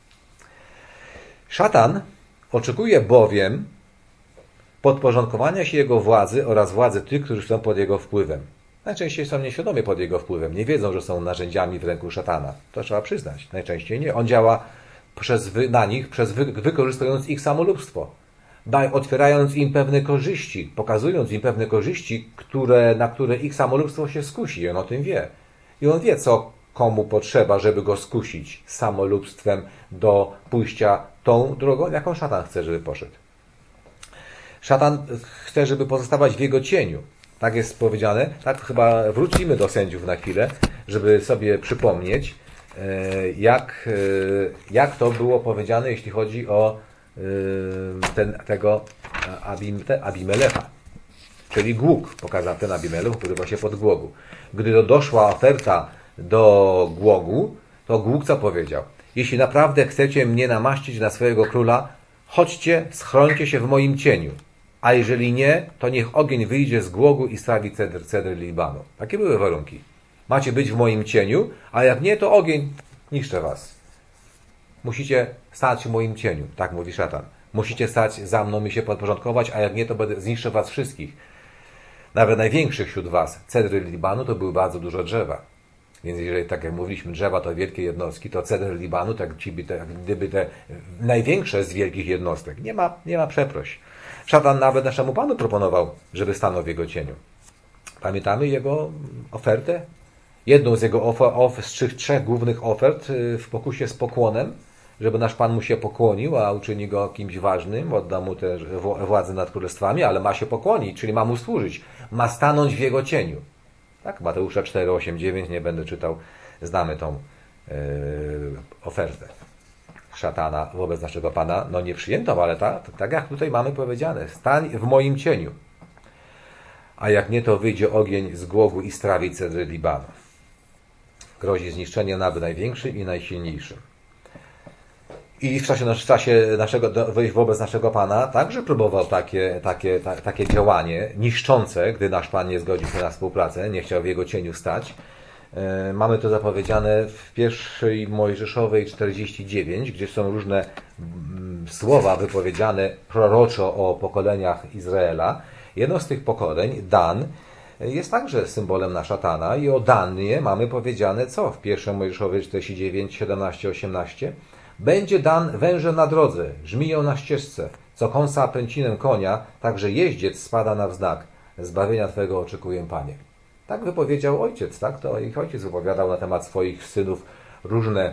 Szatan oczekuje bowiem podporządkowania się jego władzy oraz władzy tych, którzy są pod jego wpływem. Najczęściej są nieświadomie pod jego wpływem. Nie wiedzą, że są narzędziami w ręku szatana. To trzeba przyznać. Najczęściej nie. On działa wykorzystując ich samolubstwo. Otwierając im pewne korzyści, pokazując im pewne korzyści, na które ich samolubstwo się skusi. I on o tym wie. I on wie, co komu potrzeba, żeby go skusić samolubstwem do pójścia tą drogą, jaką szatan chce, żeby poszedł. Szatan chce, żeby pozostawać w jego cieniu. Tak jest powiedziane. Tak chyba wrócimy do sędziów na chwilę, żeby sobie przypomnieć, jak to było powiedziane, jeśli chodzi o tego Abimelecha. Czyli głóg, pokazał ten Abimelech, ukrywa się pod głogu. Gdy doszła oferta do głogu, to głóg co powiedział? Jeśli naprawdę chcecie mnie namaścić na swojego króla, chodźcie, schrońcie się w moim cieniu. A jeżeli nie, to niech ogień wyjdzie z głogu i strawi cedr Libanu. Takie były warunki. Macie być w moim cieniu, a jak nie, to ogień niszczy was. Musicie stać w moim cieniu, tak mówi szatan. Musicie stać za mną i się podporządkować, a jak nie, to zniszczę was wszystkich. Nawet największych wśród was, cedry Libanu, to były bardzo dużo drzewa. Więc jeżeli, tak jak mówiliśmy, drzewa to wielkie jednostki, to cedr Libanu, tak gdyby te największe z wielkich jednostek. Nie ma przeproś. Szatan nawet naszemu Panu proponował, żeby stanął w jego cieniu. Pamiętamy jego ofertę? Jedną z jego z trzech głównych ofert w pokusie z pokłonem, żeby nasz Pan mu się pokłonił, a uczyni go kimś ważnym, odda mu też władzę nad królestwami, ale ma się pokłonić, czyli ma mu służyć. Ma stanąć w jego cieniu. Tak, Mateusza 4, 8, 9, nie będę czytał, znamy tą ofertę szatana wobec naszego Pana. No nie przyjętą, ale tak jak tutaj mamy powiedziane, stań w moim cieniu. A jak nie, to wyjdzie ogień z głogu i strawi cedry Libanu. Grozi zniszczenie nawet największym i najsilniejszym. I w czasie wobec naszego Pana także próbował takie działanie niszczące, gdy nasz Pan nie zgodził się na współpracę, nie chciał w jego cieniu stać. Mamy to zapowiedziane w pierwszej Mojżeszowej 49, gdzie są różne słowa wypowiedziane proroczo o pokoleniach Izraela. Jedno z tych pokoleń, Dan, jest także symbolem na szatana i o Danie mamy powiedziane co? W pierwszej Mojżeszowej 49, 17, 18. Będzie Dan wężem na drodze, żmiją na ścieżce, Co kąsa pęcinę konia, także jeździec spada na wznak. Zbawienia Twego oczekuję, Panie. Tak wypowiedział ojciec, tak? To ich ojciec wypowiadał na temat swoich synów różne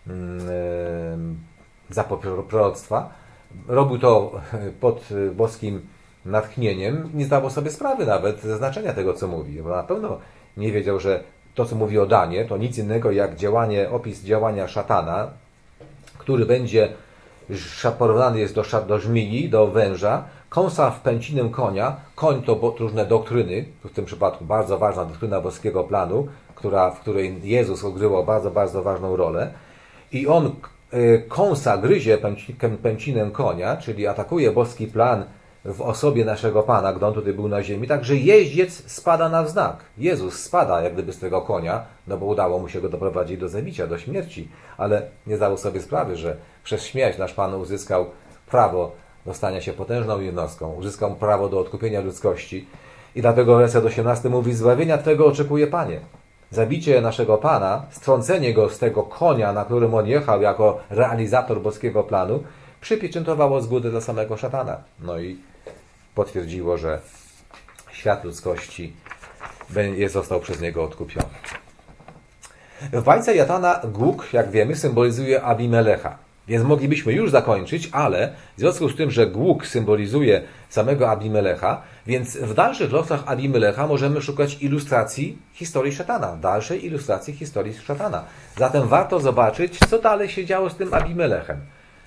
proroctwa. Robił to pod boskim natchnieniem. Nie zdawał sobie sprawy nawet ze znaczenia tego, co mówi. Bo na pewno nie wiedział, że to, co mówi o Danie, to nic innego jak opis działania szatana, który będzie porównany jest do żmii, do węża, kąsa w pęcinę konia. Koń to różne doktryny, w tym przypadku bardzo ważna doktryna boskiego planu, w której Jezus odgrywał bardzo, bardzo ważną rolę. I on kąsa, gryzie pęcinę konia, czyli atakuje boski plan w osobie naszego Pana, gdy on tutaj był na ziemi. Także jeździec spada na wznak. Jezus spada jak gdyby z tego konia, no bo udało mu się go doprowadzić do zabicia, do śmierci, ale nie zdawał sobie sprawy, że przez śmierć nasz Pan uzyskał prawo do stania się potężną jednostką, uzyskał prawo do odkupienia ludzkości i dlatego werset 18 mówi: zbawienia Twego oczekuje, Panie. Zabicie naszego Pana, strącenie go z tego konia, na którym on jechał jako realizator boskiego planu, przypieczętowało zgódę dla samego szatana. No i potwierdziło, że świat ludzkości został przez niego odkupiony. W bajce Jatana Głuk, jak wiemy, symbolizuje Abimelecha. Więc moglibyśmy już zakończyć, ale w związku z tym, że Głuk symbolizuje samego Abimelecha, więc w dalszych losach Abimelecha możemy szukać ilustracji historii szatana, dalszej ilustracji historii szatana. Zatem warto zobaczyć, co dalej się działo z tym Abimelechem.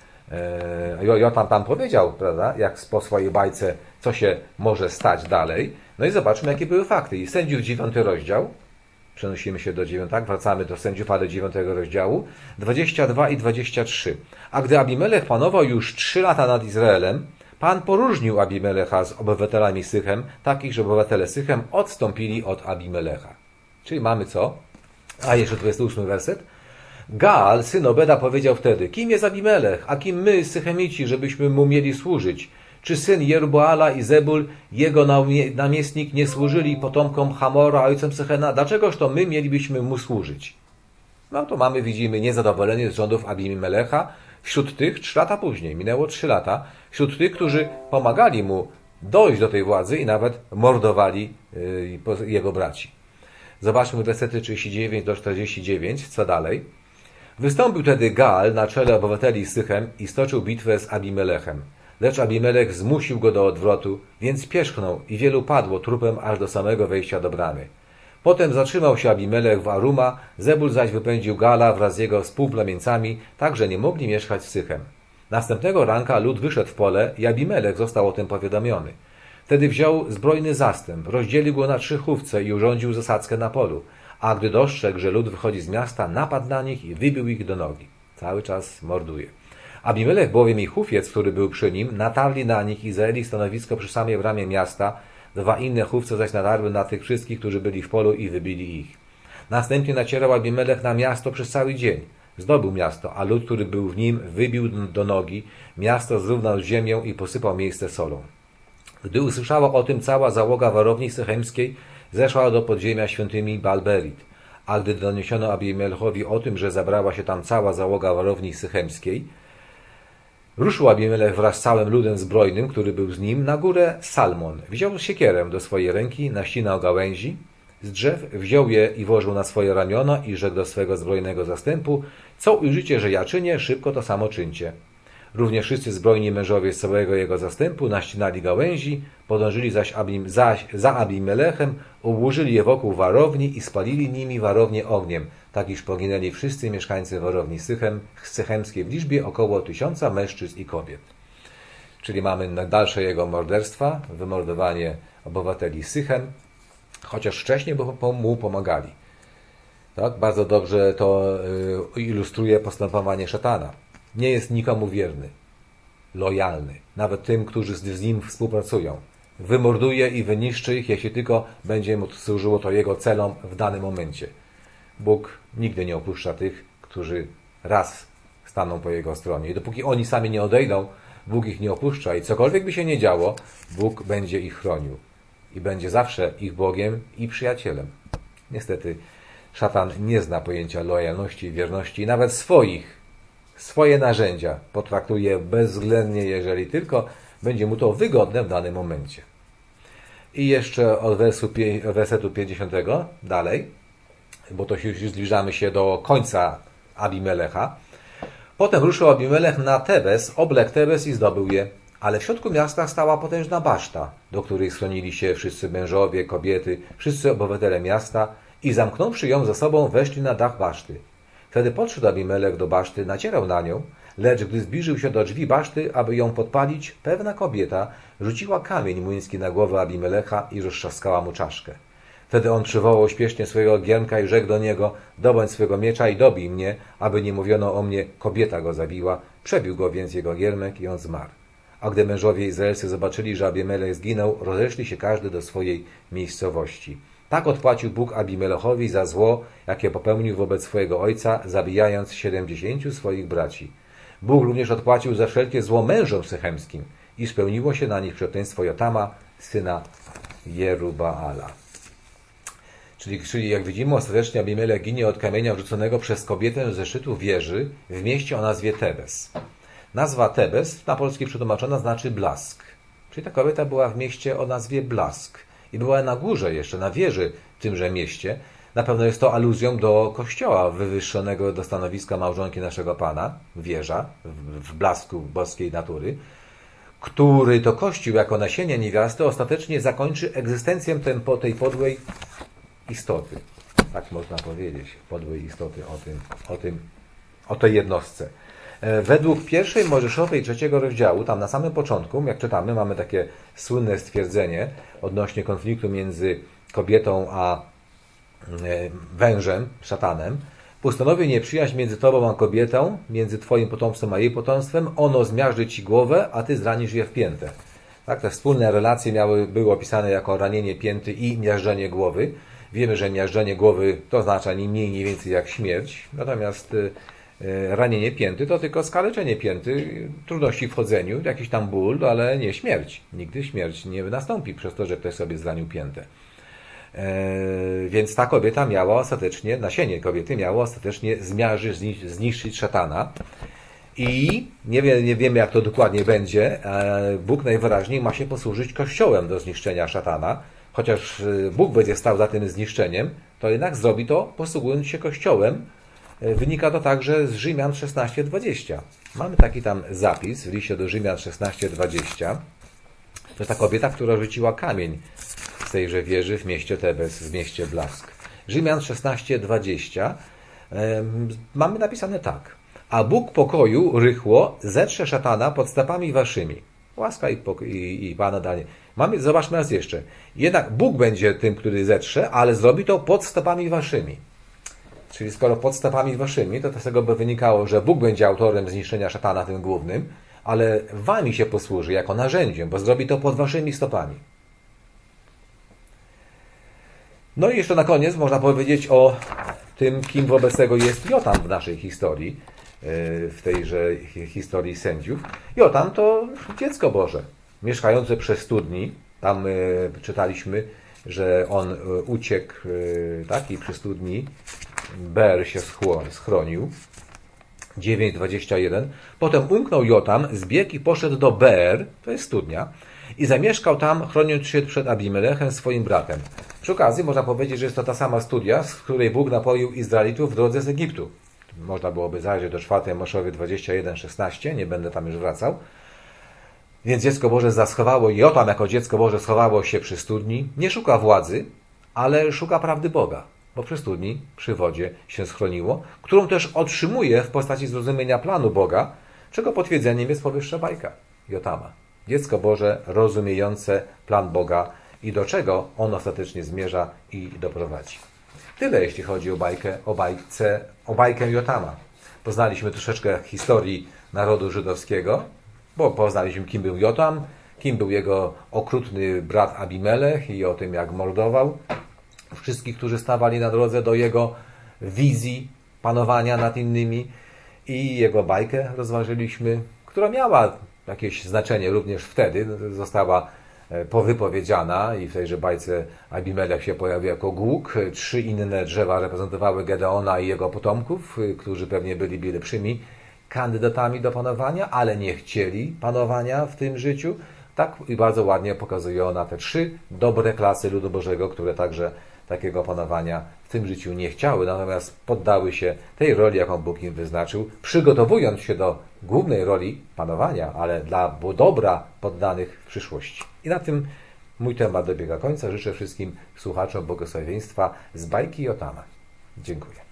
Jotam tam powiedział, prawda, jak po swojej bajce, co się może stać dalej. No i zobaczmy, jakie były fakty. I Sędziów 9 rozdział, przenosimy się do 9, wracamy do Sędziów, ale 9 rozdziału, 22 i 23. A gdy Abimelech panował już 3 lata nad Izraelem, Pan poróżnił Abimelecha z obywatelami Sychem, takich, że obywatele Sychem odstąpili od Abimelecha. Czyli mamy co? A jeszcze 28 werset. Gaal, syn Obeda, powiedział wtedy: kim jest Abimelech, a kim my, Sychemici, żebyśmy mu mieli służyć? Czy syn Jerubbaala i Zebul, jego namiestnik, nie służyli potomkom Hamora, ojcem Sychena? Dlaczegoż to my mielibyśmy mu służyć? No to widzimy niezadowolenie z rządów Abimelecha wśród tych 3 lata później, minęło 3 lata, wśród tych, którzy pomagali mu dojść do tej władzy i nawet mordowali jego braci. Zobaczmy wersety 39 do 49, co dalej. Wystąpił tedy Gaal na czele obywateli Sychem i stoczył bitwę z Abimelechem. Lecz Abimelech zmusił go do odwrotu, więc pierzchnął i wielu padło trupem aż do samego wejścia do bramy. Potem zatrzymał się Abimelech w Aruma, Zebul zaś wypędził Gaala wraz z jego współplemieńcami, tak że nie mogli mieszkać w Sychem. Następnego ranka lud wyszedł w pole i Abimelech został o tym powiadomiony. Wtedy wziął zbrojny zastęp, rozdzielił go na 3 chówce i urządził zasadzkę na polu. A gdy dostrzegł, że lud wychodzi z miasta, napadł na nich i wybił ich do nogi. Cały czas morduje. Abimelech bowiem i chówiec, który był przy nim, natarli na nich i zajęli stanowisko przy samej bramie miasta. 2 inne chówce zaś natarły na tych wszystkich, którzy byli w polu i wybili ich. Następnie nacierał Abimelech na miasto przez cały dzień. Zdobył miasto, a lud, który był w nim, wybił do nogi. Miasto zrównał z ziemią i posypał miejsce solą. Gdy usłyszała o tym cała załoga warowni sychemskiej, zeszła do podziemia świątyni Baal-Berit. A gdy doniesiono Abimelechowi o tym, że zabrała się tam cała załoga warowni sychemskiej, ruszył Abimelech wraz z całym ludem zbrojnym, który był z nim, na górę Salmon. Wziął siekierę do swojej ręki, naścinał gałęzi z drzew, wziął je i włożył na swoje ramiona i rzekł do swego zbrojnego zastępu: co ujrzycie, że ja czynię, szybko to samo czyńcie. Również wszyscy zbrojni mężowie z całego jego zastępu naścinali gałęzi, podążyli zaś za Abimelechem, ułożyli je wokół warowni i spalili nimi warownię ogniem, tak iż poginęli wszyscy mieszkańcy warowni sychemskiej w liczbie około 1000 mężczyzn i kobiet. Czyli mamy dalsze jego morderstwa, wymordowanie obywateli Sychem, chociaż wcześniej mu pomagali. Tak? Bardzo dobrze to ilustruje postępowanie szatana. Nie jest nikomu wierny, lojalny, nawet tym, którzy z nim współpracują. Wymorduje i wyniszczy ich, jeśli tylko będzie mu służyło to jego celom w danym momencie. Bóg nigdy nie opuszcza tych, którzy raz staną po jego stronie. I dopóki oni sami nie odejdą, Bóg ich nie opuszcza i cokolwiek by się nie działo, Bóg będzie ich chronił. I będzie zawsze ich Bogiem i przyjacielem. Niestety szatan nie zna pojęcia lojalności i wierności, nawet swoje narzędzia potraktuje bezwzględnie, jeżeli tylko będzie mu to wygodne w danym momencie. I jeszcze od wersetu 50 dalej, bo to już zbliżamy się do końca Abimelecha. Potem ruszył Abimelech na Tebes, obległ Tebes i zdobył je. Ale w środku miasta stała potężna baszta, do której schronili się wszyscy mężowie, kobiety, wszyscy obywatele miasta i zamknąwszy ją za sobą, weszli na dach baszty. Wtedy podszedł Abimelech do baszty, nacierał na nią, lecz gdy zbliżył się do drzwi baszty, aby ją podpalić, pewna kobieta rzuciła kamień młyński na głowę Abimelecha i roztrzaskała mu czaszkę. Wtedy on przywołał śpiesznie swojego giermka i rzekł do niego: dobądź swego miecza i dobij mnie, aby nie mówiono o mnie, kobieta go zabiła. Przebił go więc jego giermek i on zmarł. A gdy mężowie izraelscy zobaczyli, że Abimelech zginął, rozeszli się każdy do swojej miejscowości. Tak odpłacił Bóg Abimelechowi za zło, jakie popełnił wobec swojego ojca, zabijając 70 swoich braci. Bóg również odpłacił za wszelkie zło mężom sychemskim i spełniło się na nich przekleństwo Jotama, syna Jerubaala. Czyli jak widzimy, ostatecznie Abimelech ginie od kamienia wrzuconego przez kobietę ze szczytu wieży w mieście o nazwie Tebes. Nazwa Tebes na polski przetłumaczona znaczy blask. Czyli ta kobieta była w mieście o nazwie Blask i była na górze jeszcze, na wieży w tymże mieście. Na pewno jest to aluzją do kościoła wywyższonego do stanowiska małżonki naszego Pana, wieża w blasku boskiej natury, który to kościół jako nasienie niewiasty ostatecznie zakończy egzystencję tej podłej istoty. Tak można powiedzieć, podłej istoty o tej jednostce. Według pierwszej Mojżeszowej 3 rozdziału, tam na samym początku, jak czytamy, mamy takie słynne stwierdzenie odnośnie konfliktu między kobietą a wężem, szatanem. Postanowię nieprzyjaźń między tobą a kobietą, między twoim potomstwem a jej potomstwem. Ono zmiażdży ci głowę, a ty zranisz je w piętę. Tak, te wspólne relacje były opisane jako ranienie pięty i miażdżenie głowy. Wiemy, że miażdżenie głowy to oznacza nie mniej, nie więcej jak śmierć. Natomiast ranienie pięty to tylko skaleczenie pięty, trudności w chodzeniu, jakiś tam ból, ale nie śmierć. Nigdy śmierć nie nastąpi przez to, że ktoś sobie zranił piętę. Więc ta kobieta miała ostatecznie, nasienie kobiety miało ostatecznie zmiażdżyć, zniszczyć szatana. I nie wiemy, jak to dokładnie będzie. Bóg najwyraźniej ma się posłużyć Kościołem do zniszczenia szatana. Chociaż Bóg będzie stał za tym zniszczeniem, to jednak zrobi to posługując się Kościołem. Wynika to także z Rzymian 16:20. Mamy taki tam zapis w liście do Rzymian 16:20. To jest ta kobieta, która rzuciła kamień z tejże wieży w mieście Tebes, w mieście Blask. Rzymian 16:20 mamy napisane tak. A Bóg pokoju rychło zetrze szatana pod stopami waszymi. Łaska i Pana danie. Zobaczmy raz jeszcze. Jednak Bóg będzie tym, który zetrze, ale zrobi to pod stopami waszymi. Czyli skoro pod stopami waszymi, to z tego by wynikało, że Bóg będzie autorem zniszczenia szatana tym głównym, ale wami się posłuży jako narzędziem, bo zrobi to pod waszymi stopami. No i jeszcze na koniec można powiedzieć o tym, kim wobec tego jest Jotam w naszej historii, w tejże historii sędziów. Jotam to dziecko Boże, mieszkające przez studni. Tam czytaliśmy, że on uciekł, tak, i przy studni Ber się schronił. 9:21. Potem umknął Jotam, zbiegł i poszedł do Ber, to jest studnia, i zamieszkał tam, chroniąc się przed Abimelechem, swoim bratem. Przy okazji można powiedzieć, że jest to ta sama studnia, z której Bóg napoił Izraelitów w drodze z Egiptu. Można byłoby zajrzeć do 4 Mojżeszowej 21:16, nie będę tam już wracał. Więc dziecko Boże zaschowało, Jotam jako dziecko Boże schowało się przy studni, nie szuka władzy, ale szuka prawdy Boga, bo przy studni, przy wodzie się schroniło, którą też otrzymuje w postaci zrozumienia planu Boga, czego potwierdzeniem jest powyższa bajka Jotama. Dziecko Boże rozumiejące plan Boga i do czego on ostatecznie zmierza i doprowadzi. Tyle, jeśli chodzi o bajkę Jotama. Poznaliśmy troszeczkę historii narodu żydowskiego, bo poznaliśmy, kim był Jotam, kim był jego okrutny brat Abimelech i o tym, jak mordował wszystkich, którzy stawali na drodze do jego wizji panowania nad innymi, i jego bajkę rozważyliśmy, która miała jakieś znaczenie również wtedy. Została powypowiedziana i w tejże bajce Abimelech się pojawił jako głuk. 3 inne drzewa reprezentowały Gedeona i jego potomków, którzy pewnie byli lepszymi kandydatami do panowania, ale nie chcieli panowania w tym życiu. Tak i bardzo ładnie pokazuje ona te 3 dobre klasy ludu Bożego, które także takiego panowania w tym życiu nie chciały, natomiast poddały się tej roli, jaką Bóg im wyznaczył, przygotowując się do głównej roli panowania, ale dla dobra poddanych w przyszłości. I na tym mój temat dobiega końca. Życzę wszystkim słuchaczom błogosławieństwa z bajki Jotama. Dziękuję.